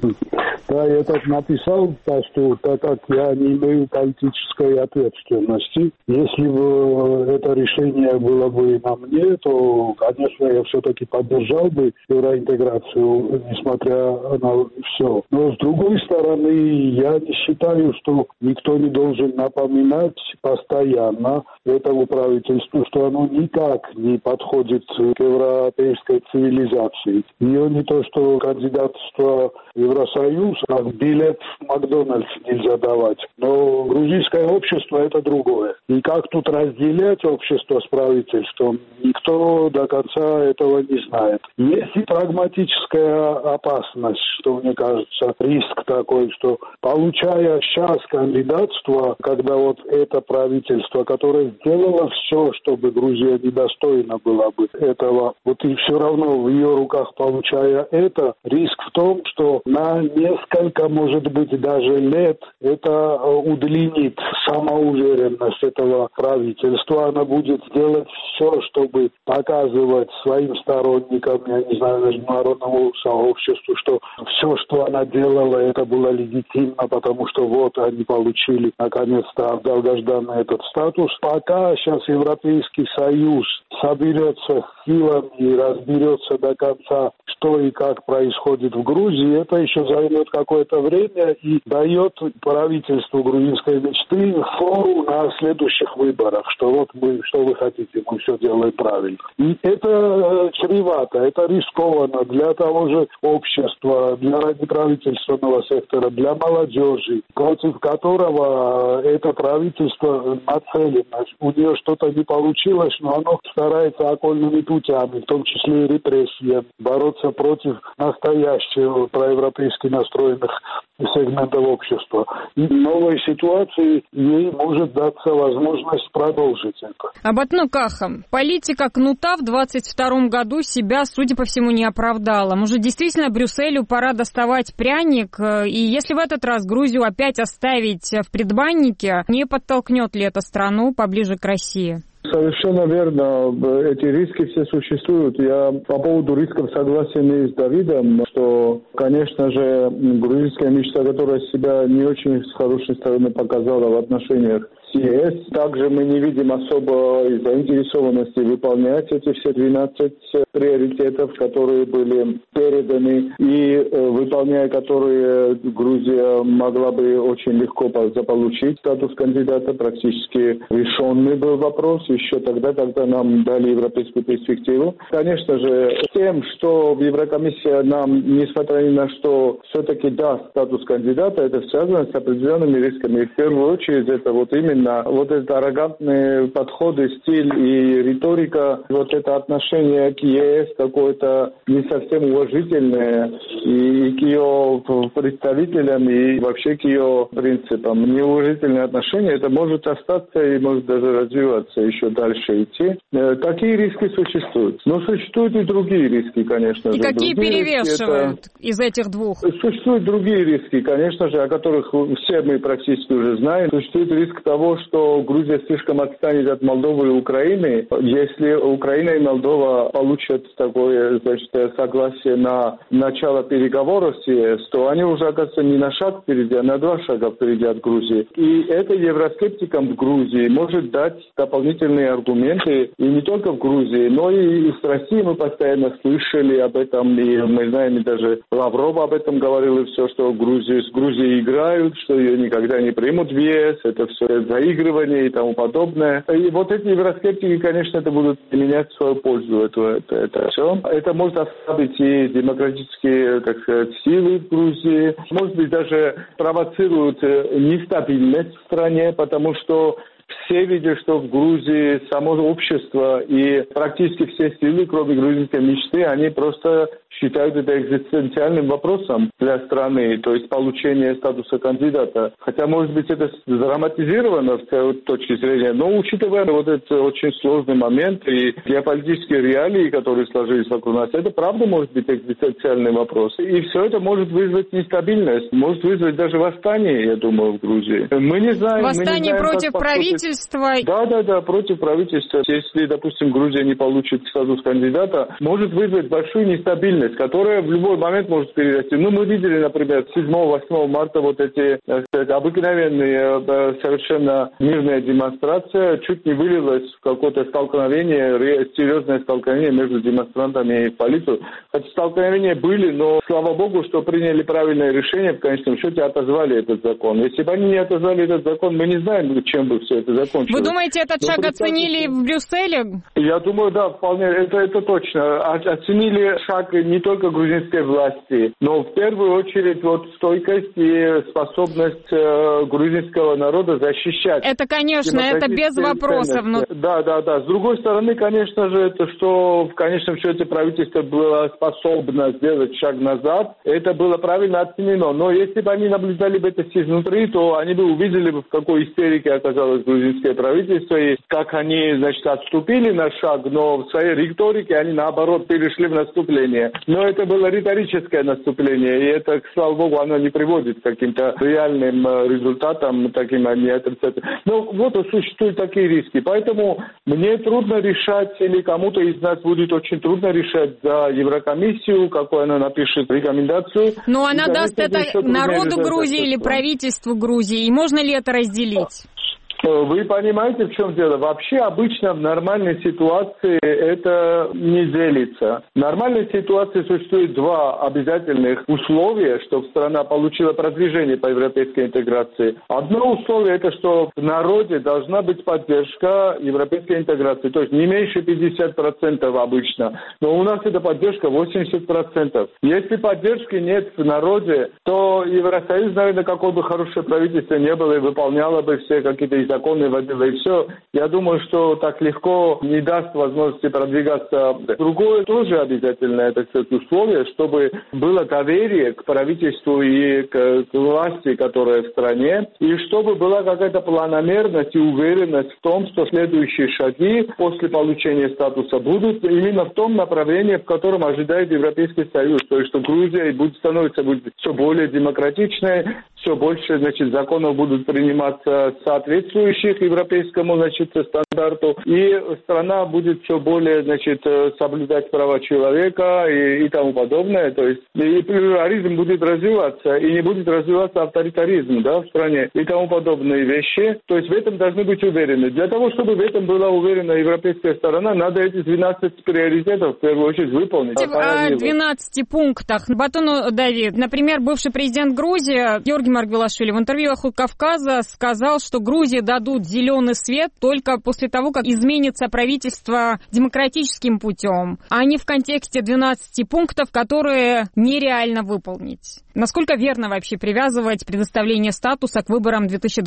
Да, я так написал, так как я не имею политической ответственности. Если бы это решение было бы на мне, то, конечно, я все-таки поддержал бы евроинтеграцию, несмотря на все. Но, с другой стороны, я не считаю, что никто не должен напоминать постоянно этому правительству, что оно никак не подходит к европейской цивилизации. Ее не то, что кандидатство в Евросоюз, а билет в Макдональдс нельзя давать. Но грузинское общество – это другое. И как тут разделять общество с правительством, никто до конца этого не знает. Есть и прагматическая опасность, что, мне кажется, риск такой, что получая сейчас кандидатство, когда вот это правительство, которое сделало все, чтобы Грузия недостойна была бы этого, вот и все равно в ее руках получая это, риск в том, что на несколько, может быть, даже лет это удлинит самоуверенность этого правительства. Она будет делать все, чтобы показывать своим сторонникам, я не знаю, международному сообществу, что все, что она делала, это было легитимно, потому что вот они получили наконец-то долгожданный этот статус. Пока сейчас Европейский Союз соберется силами и разберется до конца, что и как происходит в Грузии, это еще займет какое-то время и дает правительству грузинской мечты фору на следующих выборах, что вот мы, что вы хотите, мы все делаем правильно. И это чревато, это рискованно для того же общества, для неправительственного сектора, для молодежи, против которого это правительство нацелено. У нее что-то не получилось, но оно старается окольными путями, в том числе и репрессиями, бороться против настоящего проевропейски настроенных сегментов общества. И в новой ситуации ей может даться возможность продолжить это. Абатну Каха, политика кнута в 2022 году себя, судя по всему, не оправдала. Может, действительно Брюсселю пора доставать пряник? И если в этот раз Грузию опять оставить в предбаннике, не подтолкнет ли это страну поближе к России? Совершенно верно. Эти риски все существуют. Я по поводу рисков согласен и с Давидом, что, конечно же, грузинская мечта, которая себя не очень с хорошей стороны показала в отношениях с ЕС. Также мы не видим особой заинтересованности выполнять эти все 12 приоритетов, которые были переданы, и выполняя которые Грузия могла бы очень легко заполучить статус кандидата. Практически решенный был вопрос еще тогда, когда нам дали европейскую перспективу. Конечно же, тем, что Еврокомиссия нам, несмотря ни на что, все-таки даст статус кандидата, это связано с определенными рисками. И в первую очередь это вот именно вот это аррогантные подходы, стиль и риторика, вот это отношение к ЕС какое-то не совсем уважительное и к ее представителям, и вообще к ее принципам. Неуважительное отношение, это может остаться и может даже развиваться, еще дальше идти. Такие риски существуют. Но существуют и другие риски, конечно же. И какие другие перевешивают из этих двух? Существуют другие риски, конечно же, о которых все мы практически уже знаем. Существует риск того, что Грузия слишком отстанет от Молдовы и Украины. Если Украина и Молдова получат такое, значит, согласие на начало переговоров с ЕС, то они уже, оказывается, не на шаг впереди, а на 2 шага впереди от Грузии. И это евроскептикам в Грузии может дать дополнительные аргументы, и не только в Грузии, но и с Россией мы постоянно слышали об этом, и мы знаем, и даже Лавров об этом говорил, и все, что с Грузией играют, что ее никогда не примут в ЕС, это все заигрывание и тому подобное. И вот эти евроскептики, конечно, это будут применять в свою пользу, это все. Это может ослабить и демократические, так сказать, силы в Грузии, может быть, даже провоцирует нестабильность в стране, потому что все видят, что в Грузии само общество и практически все силы, кроме грузинской мечты, они просто считают это экзистенциальным вопросом для страны, то есть получение статуса кандидата. Хотя, может быть, это драматизировано с точки зрения, но учитывая вот этот очень сложный момент и геополитические реалии, которые сложились вокруг нас, это правда может быть экзистенциальный вопрос. И все это может вызвать нестабильность, может вызвать даже восстание, я думаю, в Грузии. Мы не знаем... Восстание против правительства? Да, против правительства. Если, допустим, Грузия не получит статус кандидата, может вызвать большую нестабильность, которая в любой момент может перерасти. Мы видели, например, 7-8 марта вот эти обыкновенные, совершенно мирная демонстрация чуть не вылилась в какое-то столкновение, серьезное столкновение между демонстрантами и полицией. Хотя столкновения были, но слава богу, что приняли правильное решение, в конечном счете отозвали этот закон. Если бы они не отозвали этот закон, мы не знаем, чем бы все это закончилось. Вы думаете, этот шаг оценили в Брюсселе? Я думаю, да, вполне, это точно. Оценили шаг не только грузинской власти, но в первую очередь вот стойкость и способность грузинского народа защищать. Это, конечно, это без вопросов. Но... Да. С другой стороны, конечно же, это что в конечном счете правительство было способно сделать шаг назад, это было правильно оценено. Но если бы они наблюдали бы это изнутри, то они бы увидели, в какой истерике оказалось грузинское правительство и как они, значит, отступили на шаг, но в своей риторике они, наоборот, перешли в наступление. Но это было риторическое наступление, и это, слава богу, оно не приводит к каким-то реальным результатам, таким они отрицательным. Но вот существуют такие риски. Поэтому мне трудно решать, или кому-то из нас будет очень трудно решать за Еврокомиссию, какую она напишет рекомендацию. Но она даст это народу Грузии или правительству Грузии, и можно ли это разделить? Вы понимаете, в чем дело? Вообще обычно в нормальной ситуации это не делится. В нормальной ситуации существует два обязательных условия, чтобы страна получила продвижение по европейской интеграции. Одно условие это, что в народе должна быть поддержка европейской интеграции, то есть не меньше 50% обычно. Но у нас эта поддержка 80%. Если поддержки нет в народе, то Евросоюз, наверное, какое бы хорошее правительство не было и выполняло бы все какие-то законы вводила и все. Я думаю, что так легко не даст возможности продвигаться. Другое тоже обязательное, так сказать, условие, чтобы было доверие к правительству и к власти, которая в стране, и чтобы была какая-то планомерность и уверенность в том, что следующие шаги после получения статуса будут именно в том направлении, в котором ожидает Европейский Союз. То есть, что Грузия будет все более демократичной, все больше, значит, законов будут приниматься соответствующих европейскому, значит, стандарту, и страна будет все более, значит, соблюдать права человека и тому подобное. То есть и плюрализм будет развиваться, и не будет развиваться авторитаризм, да, в стране и тому подобные вещи. То есть в этом должны быть уверены. Для того, чтобы в этом была уверена европейская сторона, надо эти 12 приоритетов в первую очередь выполнить. О 12 пунктах. Батону Давид, например, бывший президент Грузии Георгий Маргвелашвили в интервью «Эхо Кавказа» сказал, что Грузии дадут зеленый свет только после того, как изменится правительство демократическим путем, а не в контексте 12 пунктов, которые нереально выполнить. Насколько верно вообще привязывать предоставление статуса к выборам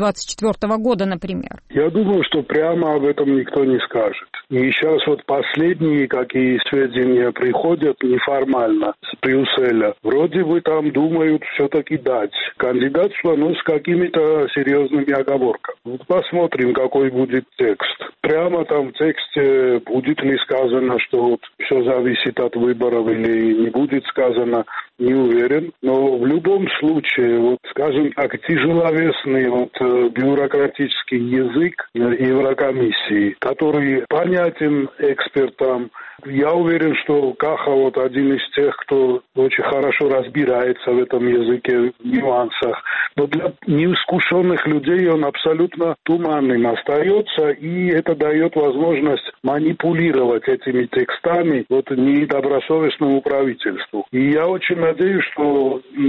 2024 года, например? Я думаю, что прямо об этом никто не скажет. И сейчас вот последние какие сведения приходят неформально с Брюсселя. Вроде бы там думают все-таки дать кандидатство, но с какими-то серьезными оговорками. Вот посмотрим, какой будет текст. Прямо там в тексте будет ли сказано, что вот все зависит от выборов или не будет сказано, не уверен. Но в любом случае, вот, скажем так, тяжеловесный бюрократический язык Еврокомиссии, который понятен экспертам. Я уверен, что Каха вот один из тех, кто очень хорошо разбирается в этом языке, в нюансах. Но для неискушенных людей он абсолютно туманным остается, и это дает возможность манипулировать этими текстами недобросовестному правительству. И я очень надеюсь, что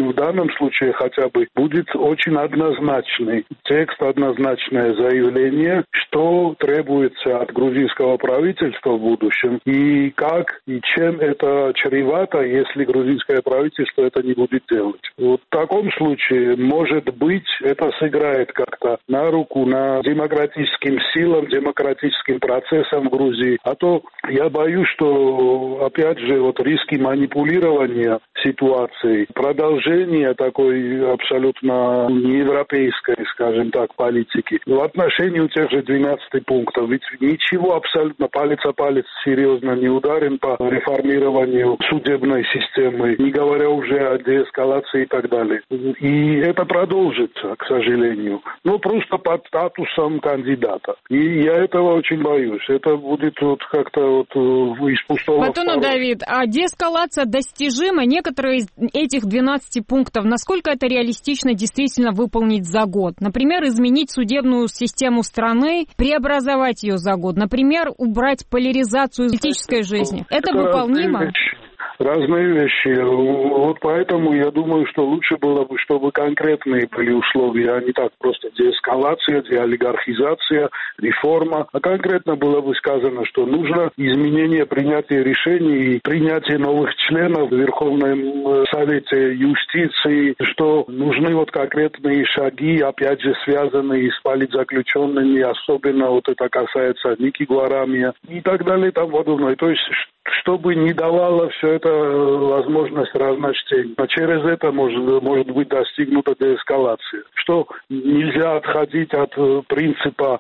в данном случае хотя бы будет очень однозначный текст, однозначное заявление, что требуется от грузинского правительства в будущем и как и чем это чревато, если грузинское правительство это не будет делать. Вот в таком случае, может быть, это сыграет как-то на руку на демократическим силам, демократическим процессам в Грузии. А то я боюсь, что опять же вот риски манипулирования ситуацией, продолжение такой абсолютно неевропейской, скажем так, политики в отношении тех же 12 пунктов. Ведь ничего абсолютно палец о палец серьезно не ударен по реформированию судебной системы, не говоря уже о деэскалации и так далее. И это продолжится, к сожалению. Но просто под статусом кандидата. И я этого очень боюсь. Это будет вот как-то вот из пустого. Батону Давид, а деэскалация достижима? Некоторые из этих 12 пунктов, насколько это реалистично действительно выполнить за год? Например, изменить судебную систему страны, преобразовать ее за год. Например, убрать поляризацию политической жизни. Это выполнимо? Разные вещи. Вот поэтому я думаю, что лучше было бы, чтобы конкретные были условия, а не так просто деэскалация, деолигархизация, реформа. А конкретно было бы сказано, что нужно изменение принятия решений и принятие новых членов в Верховном Совете юстиции, что нужны вот конкретные шаги, опять же, связанные с политзаключенными, особенно вот это касается Ники Гуарамия и так далее и тому подобное. То есть, чтобы не давало все это возможность разночтения. А через это может быть достигнута деэскалация. Что нельзя отходить от принципа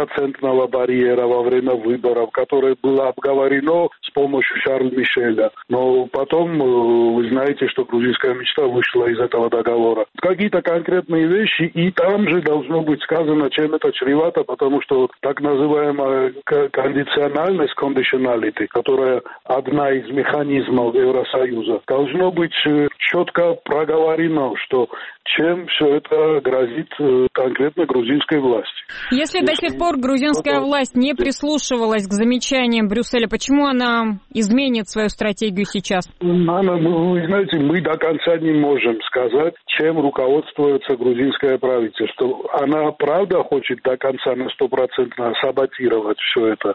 2% барьера во время выборов, которое было обговорено с помощью Шарля Мишеля. Но потом вы знаете, что грузинская мечта вышла из этого договора. Какие-то конкретные вещи, и там же должно быть сказано, чем это чревато, потому что так называемая кондициональность, conditionality, которая одна из механизмов Евросоюза, должно быть четко проговорено, что чем все это грозит конкретно грузинской власти. Если до сих пор грузинская власть не прислушивалась к замечаниям Брюсселя, почему она изменит свою стратегию сейчас? Вы знаете, мы до конца не можем сказать, чем руководствуется грузинское правительство. Она правда хочет до конца на 100% саботировать все это.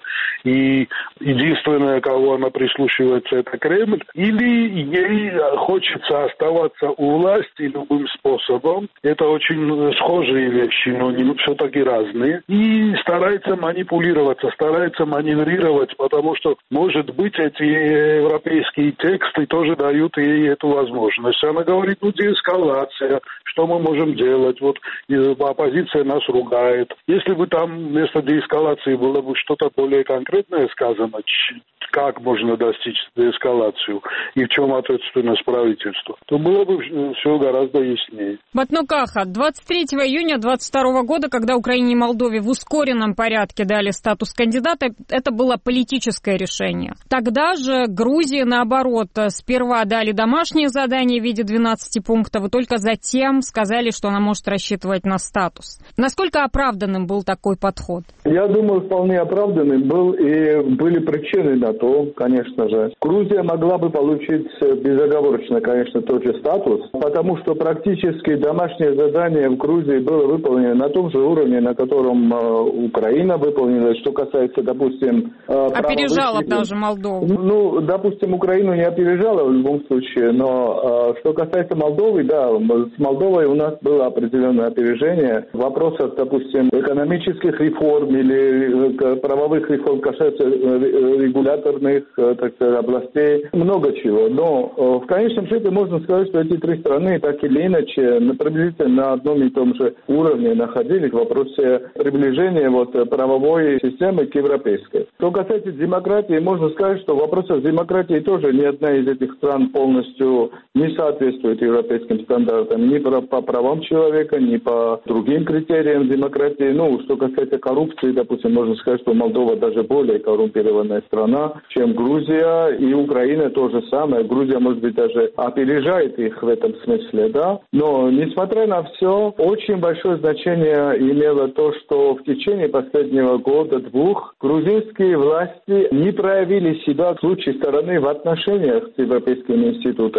И единственное, кого она прислушивается, это Кремль. Или ей хочется оставаться у власти любым способом. Это очень схожие вещи, но все-таки разные. И старается манипулироваться, старается маневрировать, потому что, может быть, эти европейские тексты тоже дают ей эту возможность. Она говорит, деэскалация, что мы можем делать? Вот оппозиция нас ругает. Если бы там вместо деэскалации было бы что-то более конкретное сказано, как можно достичь деэскалацию и в чем ответственность правительства, то было бы все гораздо яснее. Батну Каха, 23 июня 2022 года, когда Украине и Молдове в ускоренном порядке дали статус кандидата, это было политическое решение. Тогда же Грузии, наоборот, сперва дали домашнее задание в виде 12 пунктов, и только затем сказали, что она может рассчитывать на статус. Насколько оправданным был такой подход? Я думаю, вполне оправданным был, и были причины на то, конечно же. Грузия могла бы получить безоговорочно, конечно, тот же статус, потому что практически домашнее задание в Грузии было выполнено на том же уровне, на котором Украина выполнила. Что касается, допустим... Опережала даже Молдову. Допустим, Украину не опережала в любом случае, но что касается Молдовы, да, с Молдовой у нас было определенное опережение. В вопросах, допустим, экономических реформ или правовых реформ касается регуляторных, так сказать, областей, много чего. Но в конечном счете можно сказать, что эти три страны так или иначе приблизительно на одном и том же уровне находились в вопросе приближения правовой системы к европейской. Что касается демократии, можно сказать, что в вопросах демократии тоже ни одна из этих стран полностью не соответствует европейским стандартам ни по правам человека, ни по другим критериям демократии. Что касается коррупции, допустим, можно сказать, что Молдова даже более коррумпированная страна, чем Грузия, и Украина то же самое. Грузия, может быть, даже опережает их в этом смысле, да. Но, несмотря на все, очень большое значение имело то, что в течение последнего года-двух грузинские власти не проявили себя с лучшей стороны в отношениях с европейскими институтами.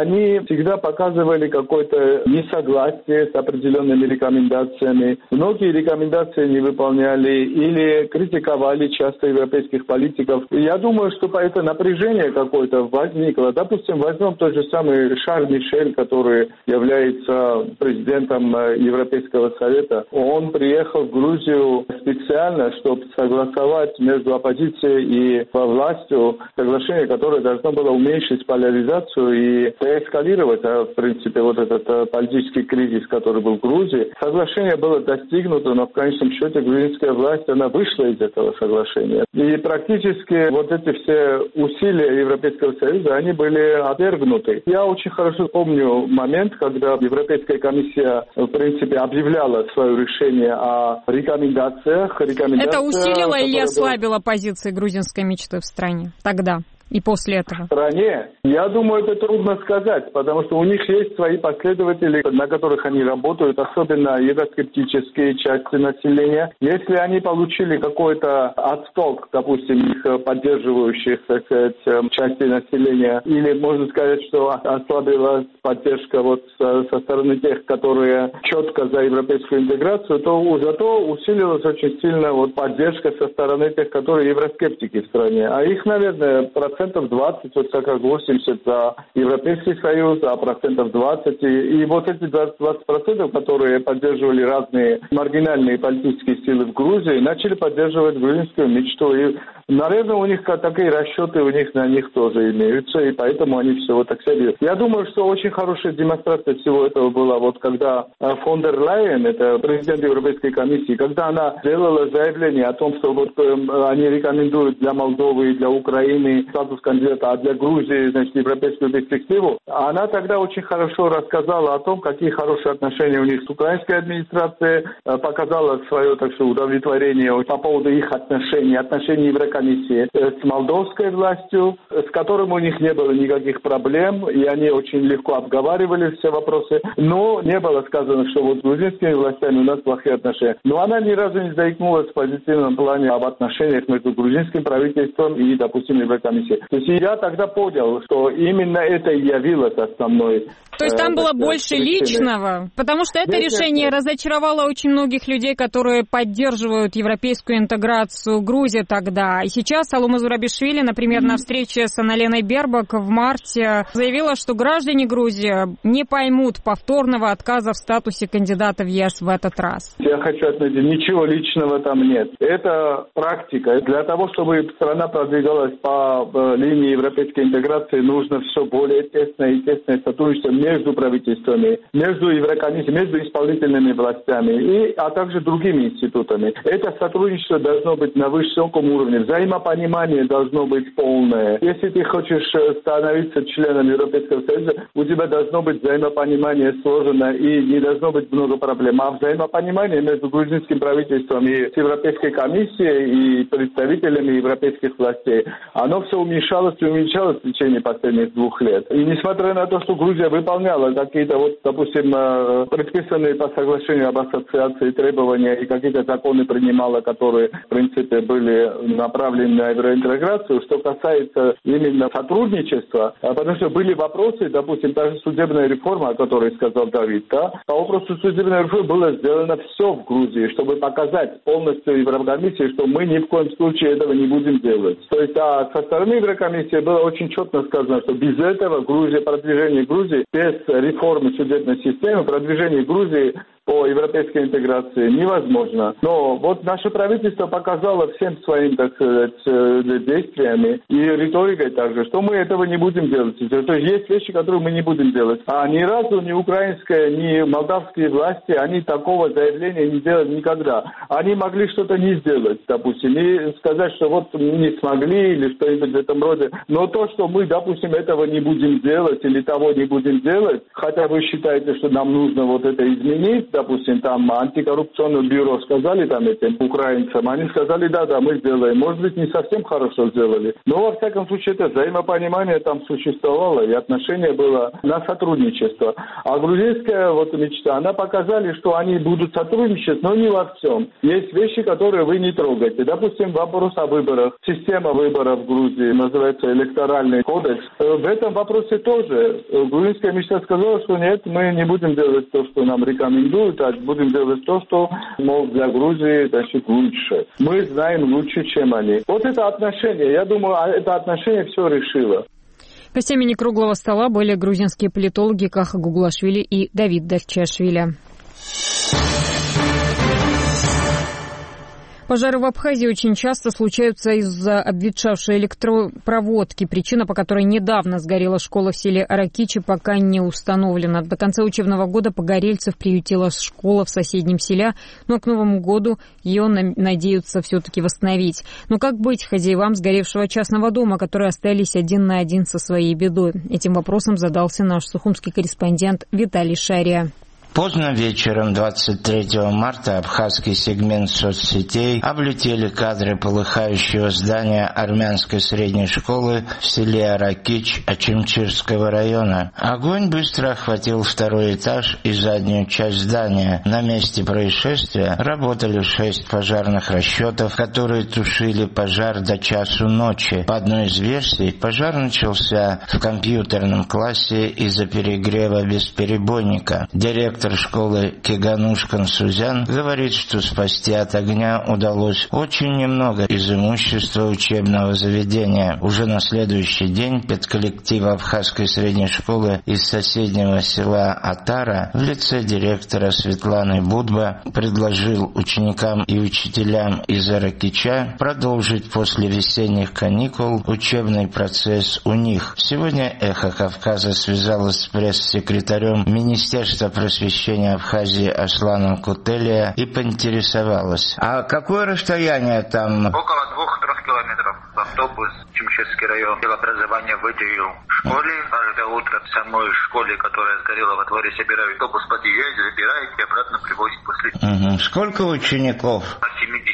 они всегда показывали какое-то несогласие с определенными рекомендациями. Многие рекомендации не выполняли или критиковали часто европейских политиков. И я думаю, что это напряжение какое-то возникло. Допустим, возьмем тот же самый Шарль Мишель, который является президентом Европейского совета. Он приехал в Грузию специально, чтобы согласовать между оппозицией и властью соглашение, которое должно было уменьшить поляризацию и деэскалировать, в принципе, вот этот политический кризис, который был в Грузии. Соглашение было достигнуто, но в конечном счете грузинская власть, она вышла из этого соглашения. И практически вот эти все усилия Европейского Союза, они были отвергнуты. Я очень хорошо помню момент, когда Европейская комиссия, в принципе, объявляла свое решение о рекомендациях. Это усилило или ослабило позиции грузинской мечты в стране тогда? И после этого? В стране, я думаю, это трудно сказать, потому что у них есть свои последователи, на которых они работают, особенно евроскептические части населения. Если они получили какой-то отсток, допустим, их поддерживающих, так сказать, части населения, или можно сказать, что ослабилась поддержка вот со стороны тех, которые четко за европейскую интеграцию, то зато усилилась очень сильно вот поддержка со стороны тех, которые евроскептики в стране. А их, наверное, 20%, вот как 80% за Европейский Союз, а 20%. И вот эти 20%, которые поддерживали разные маргинальные политические силы в Грузии, начали поддерживать грузинскую мечту. И, наверное, у них такие расчеты у них на них тоже имеются, и поэтому они все вот так себе. Я думаю, что очень хорошая демонстрация всего этого была, вот когда фон дер Лайен, это президент Европейской комиссии, когда она сделала заявление о том, что вот они рекомендуют для Молдовы и для Украины статус кандидата, а для Грузии, значит, европейскую перспективу, она тогда очень хорошо рассказала о том, какие хорошие отношения у них с украинской администрацией, показала свое, так что, удовлетворение по поводу их отношений Еврокомиссии с молдовской властью, с которым у них не было никаких проблем, и они очень легко обговаривали все вопросы, но не было сказано, что вот с грузинскими властями у нас плохие отношения. Но она ни разу не заикнулась в позитивном плане об отношениях между грузинским правительством и, допустим, Еврокомиссией. То есть я тогда понял, что именно это и явилось основной. То есть там было больше личного, потому что это решение разочаровало очень многих людей, которые поддерживают европейскую интеграцию Грузии тогда. И сейчас Салома Зурабишвили, например, на встрече с Анналеной Бербак в марте заявила, что граждане Грузии не поймут повторного отказа в статусе кандидата в ЕС в этот раз. Я хочу отметить, ничего личного там нет. Это практика. Для того, чтобы страна продвигалась по линии европейской интеграции, нужно все более тесное и тесное сотрудничество между правительствами, между Еврокомиссией, между исполнительными властями, а также другими институтами. Это сотрудничество должно быть на высоком уровне, взаимопонимание должно быть полное. Если ты хочешь становиться членом Европейского Союза, у тебя должно быть взаимопонимание сложено и не должно быть много проблем. А взаимопонимание между грузинским правительством и с Европейской комиссией и представителями европейских властей, оно все уменьшалось и уменьшалось в течение последних 2 лет. И несмотря на то, что Грузия выполняла какие-то, вот, допустим, предписанные по соглашению об ассоциации требования и какие-то законы принимала, которые, в принципе, были направлены на евроинтеграцию, что касается именно сотрудничества, потому что были вопросы, допустим, та же судебная реформа, о которой сказал Давид, да? По вопросу судебной реформы было сделано все в Грузии, чтобы показать полностью Еврокомиссии, что мы ни в коем случае этого не будем делать. То есть, со стороны Еврокомиссии было очень четко сказано, что без этого продвижение Грузии, без реформы судебной системы, продвижение Грузии по европейской интеграции невозможно. Но вот наше правительство показало всем своим, так сказать, действиями и риторикой также, что мы этого не будем делать. То есть вещи, которые мы не будем делать. А ни разу ни украинская, ни молдавские власти, они такого заявления не делали никогда. Они могли что-то не сделать, допустим, и сказать, что вот не смогли или что-нибудь в этом роде. Но то, что мы, допустим, этого не будем делать или того не будем делать, хотя вы считаете, что нам нужно вот это изменить, допустим, там антикоррупционное бюро сказали там этим украинцам, они сказали, да, мы сделаем. Может быть, не совсем хорошо сделали, но во всяком случае это взаимопонимание там существовало, и отношение было на сотрудничество. А грузинская мечта, она показали, что они будут сотрудничать, но не во всем. Есть вещи, которые вы не трогаете. Допустим, вопрос о выборах. Система выборов в Грузии, называется электоральный кодекс. В этом вопросе тоже грузинская мечта сказала, что нет, мы не будем делать то, что нам рекомендуют, а будем делать то, что, мол, для Грузии, лучше. Мы знаем лучше, чем они. Вот это отношение, я думаю, это отношение все решило. Гостями некруглого стола были грузинские политологи Каха Гуглашвили и Давид Давчашвили. Пожары в Абхазии очень часто случаются из-за обветшавшей электропроводки. Причина, по которой недавно сгорела школа в селе Аракичи, пока не установлена. До конца учебного года погорельцев приютила школа в соседнем селе, но к Новому году ее надеются все-таки восстановить. Но как быть хозяевам сгоревшего частного дома, которые остались один на один со своей бедой? Этим вопросом задался наш сухумский корреспондент Виталий Шария. Поздно вечером 23 марта абхазский сегмент соцсетей облетели кадры полыхающего здания армянской средней школы в селе Аракич Ачимчирского района. Огонь быстро охватил второй этаж и заднюю часть здания. На месте происшествия работали 6 пожарных расчетов, которые тушили пожар до часу ночи. По одной из версий, пожар начался в компьютерном классе из-за перегрева бесперебойника. Директор школы Кеганушкан Сузян говорит, что спасти от огня удалось очень немного из имущества учебного заведения. Уже на следующий день педколлектив абхазской средней школы из соседнего села Атара в лице директора Светланы Будба предложил ученикам и учителям из Аракича продолжить после весенних каникул учебный процесс у них. Сегодня «Эхо Кавказа» связалась с пресс-секретарем Министерства просвещения Абхазии Асланом Кутелия и поинтересовалась. А какое расстояние там? Около 2-3 километров. Автобус Чимчирский район образования выделил школе. Каждое утро в самой школе, которая сгорела во дворе, собирают автобус, подъезжает, забирает и обратно привозит после. Сколько учеников? От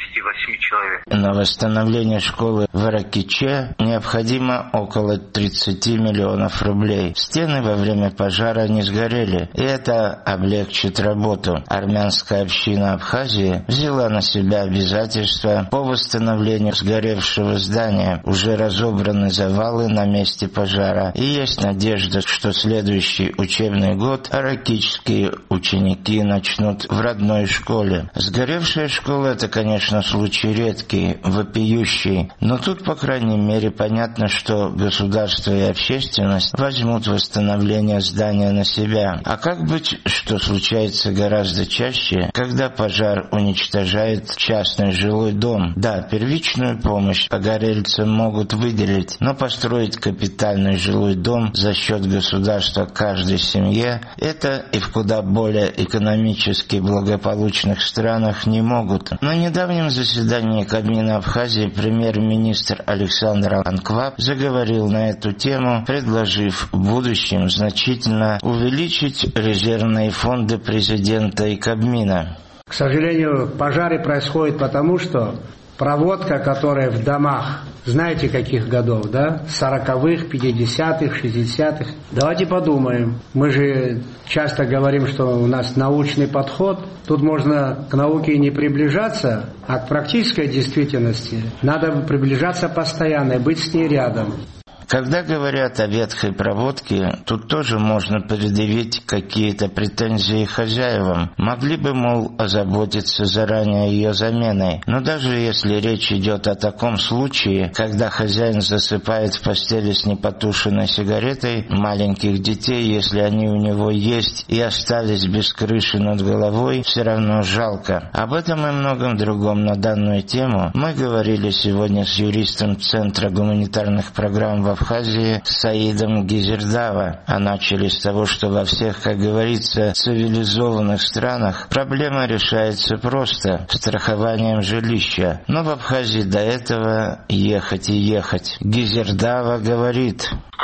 78 человек. На восстановление школы в Аракиче необходимо около 30 миллионов рублей. Стены во время пожара не сгорели, и это облегчит работу. Армянская община Абхазии взяла на себя обязательства по восстановлению сгоревшего здания. Уже разобраны завалы на месте пожара, и есть надежда, что следующий учебный год аракичские ученики начнут в родной школе. Сгоревшая школа — это, конечно, случай редкий, вопиющий, но тут, по крайней мере, понятно, что государство и общественность возьмут восстановление здания на себя. А как быть, что случается гораздо чаще, когда пожар уничтожает частный жилой дом? Да, первичную помощь погорельцам могут выделить, но построить капитальный жилой дом за счет государства каждой семье — это и в куда более экономически благополучных странах не могут. На недавнем заседании Кабмина Абхазии премьер-министр Александр Анкваб заговорил на эту тему, предложив в будущем значительно увеличить резервные фонды президента и Кабмина. К сожалению, пожары происходят потому, что проводка, которая в домах, знаете, каких годов, да? 40-х, 50-х, 60-х. Давайте подумаем. Мы же часто говорим, что у нас научный подход. Тут можно к науке не приближаться, а к практической действительности надо приближаться постоянно и быть с ней рядом. Когда говорят о ветхой проводке, тут тоже можно предъявить какие-то претензии хозяевам. Могли бы, мол, озаботиться заранее ее заменой. Но даже если речь идет о таком случае, когда хозяин засыпает в постели с непотушенной сигаретой, маленьких детей, если они у него есть и остались без крыши над головой, все равно жалко. Об этом и многом другом на данную тему мы говорили сегодня с юристом Центра гуманитарных программ в Абхазии Саидом Гизердава. А начали с того, что во всех, как говорится, цивилизованных странах проблема решается просто — страхованием жилища. Но в Абхазии до этого ехать и ехать. Гизердава говорит: страхование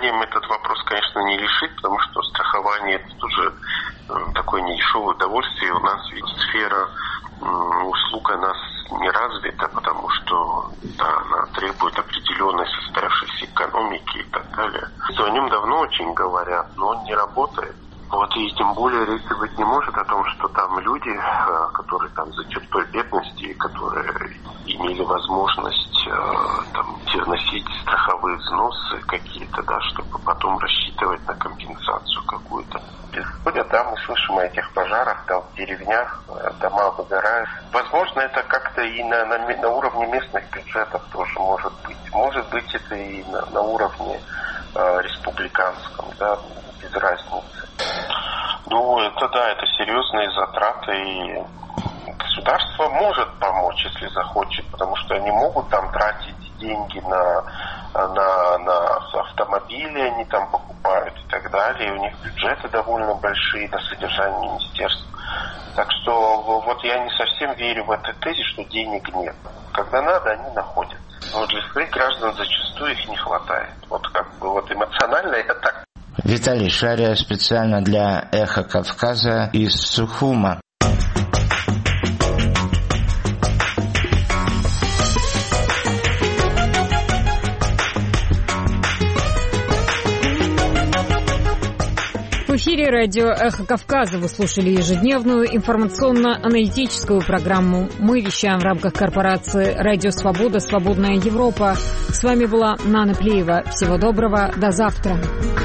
страхованием этот вопрос, конечно, не решить, потому что страхование – это тоже такое недешевое удовольствие. У нас ведь сфера услуг, она не развита, потому что она требует определенной состоявшейся экономики и так далее. О нем давно очень говорят, но он не работает. Вот, и тем более речи быть не может о том, что там люди, которые там за чертой бедности, которые имели возможность там вносить страховые взносы какие-то, да, чтобы потом рассчитывать на компенсацию какую-то. Ходят, да, мы слышим о этих пожарах, там в деревнях дома выгорают. Возможно, это как-то и на уровне местных бюджетов тоже может быть. Может быть, это и на уровне республиканском, да, без разницы. Ну, это серьезные затраты, и государство может помочь, если захочет, потому что они могут там тратить деньги на автомобили, они там покупают и так далее, и у них бюджеты довольно большие на содержание министерств. Так что вот я не совсем верю в эту тезис, что денег нет. Когда надо, они находятся. Но для своих граждан зачастую их не хватает. Вот как бы вот эмоционально это так. Виталий Шария специально для «Эхо Кавказа» из Сухума. В эфире радио «Эхо Кавказа». Вы слушали ежедневную информационно-аналитическую программу. Мы вещаем в рамках корпорации «Радио Свобода. Свободная Европа». С вами была Нана Плиева. Всего доброго. До завтра.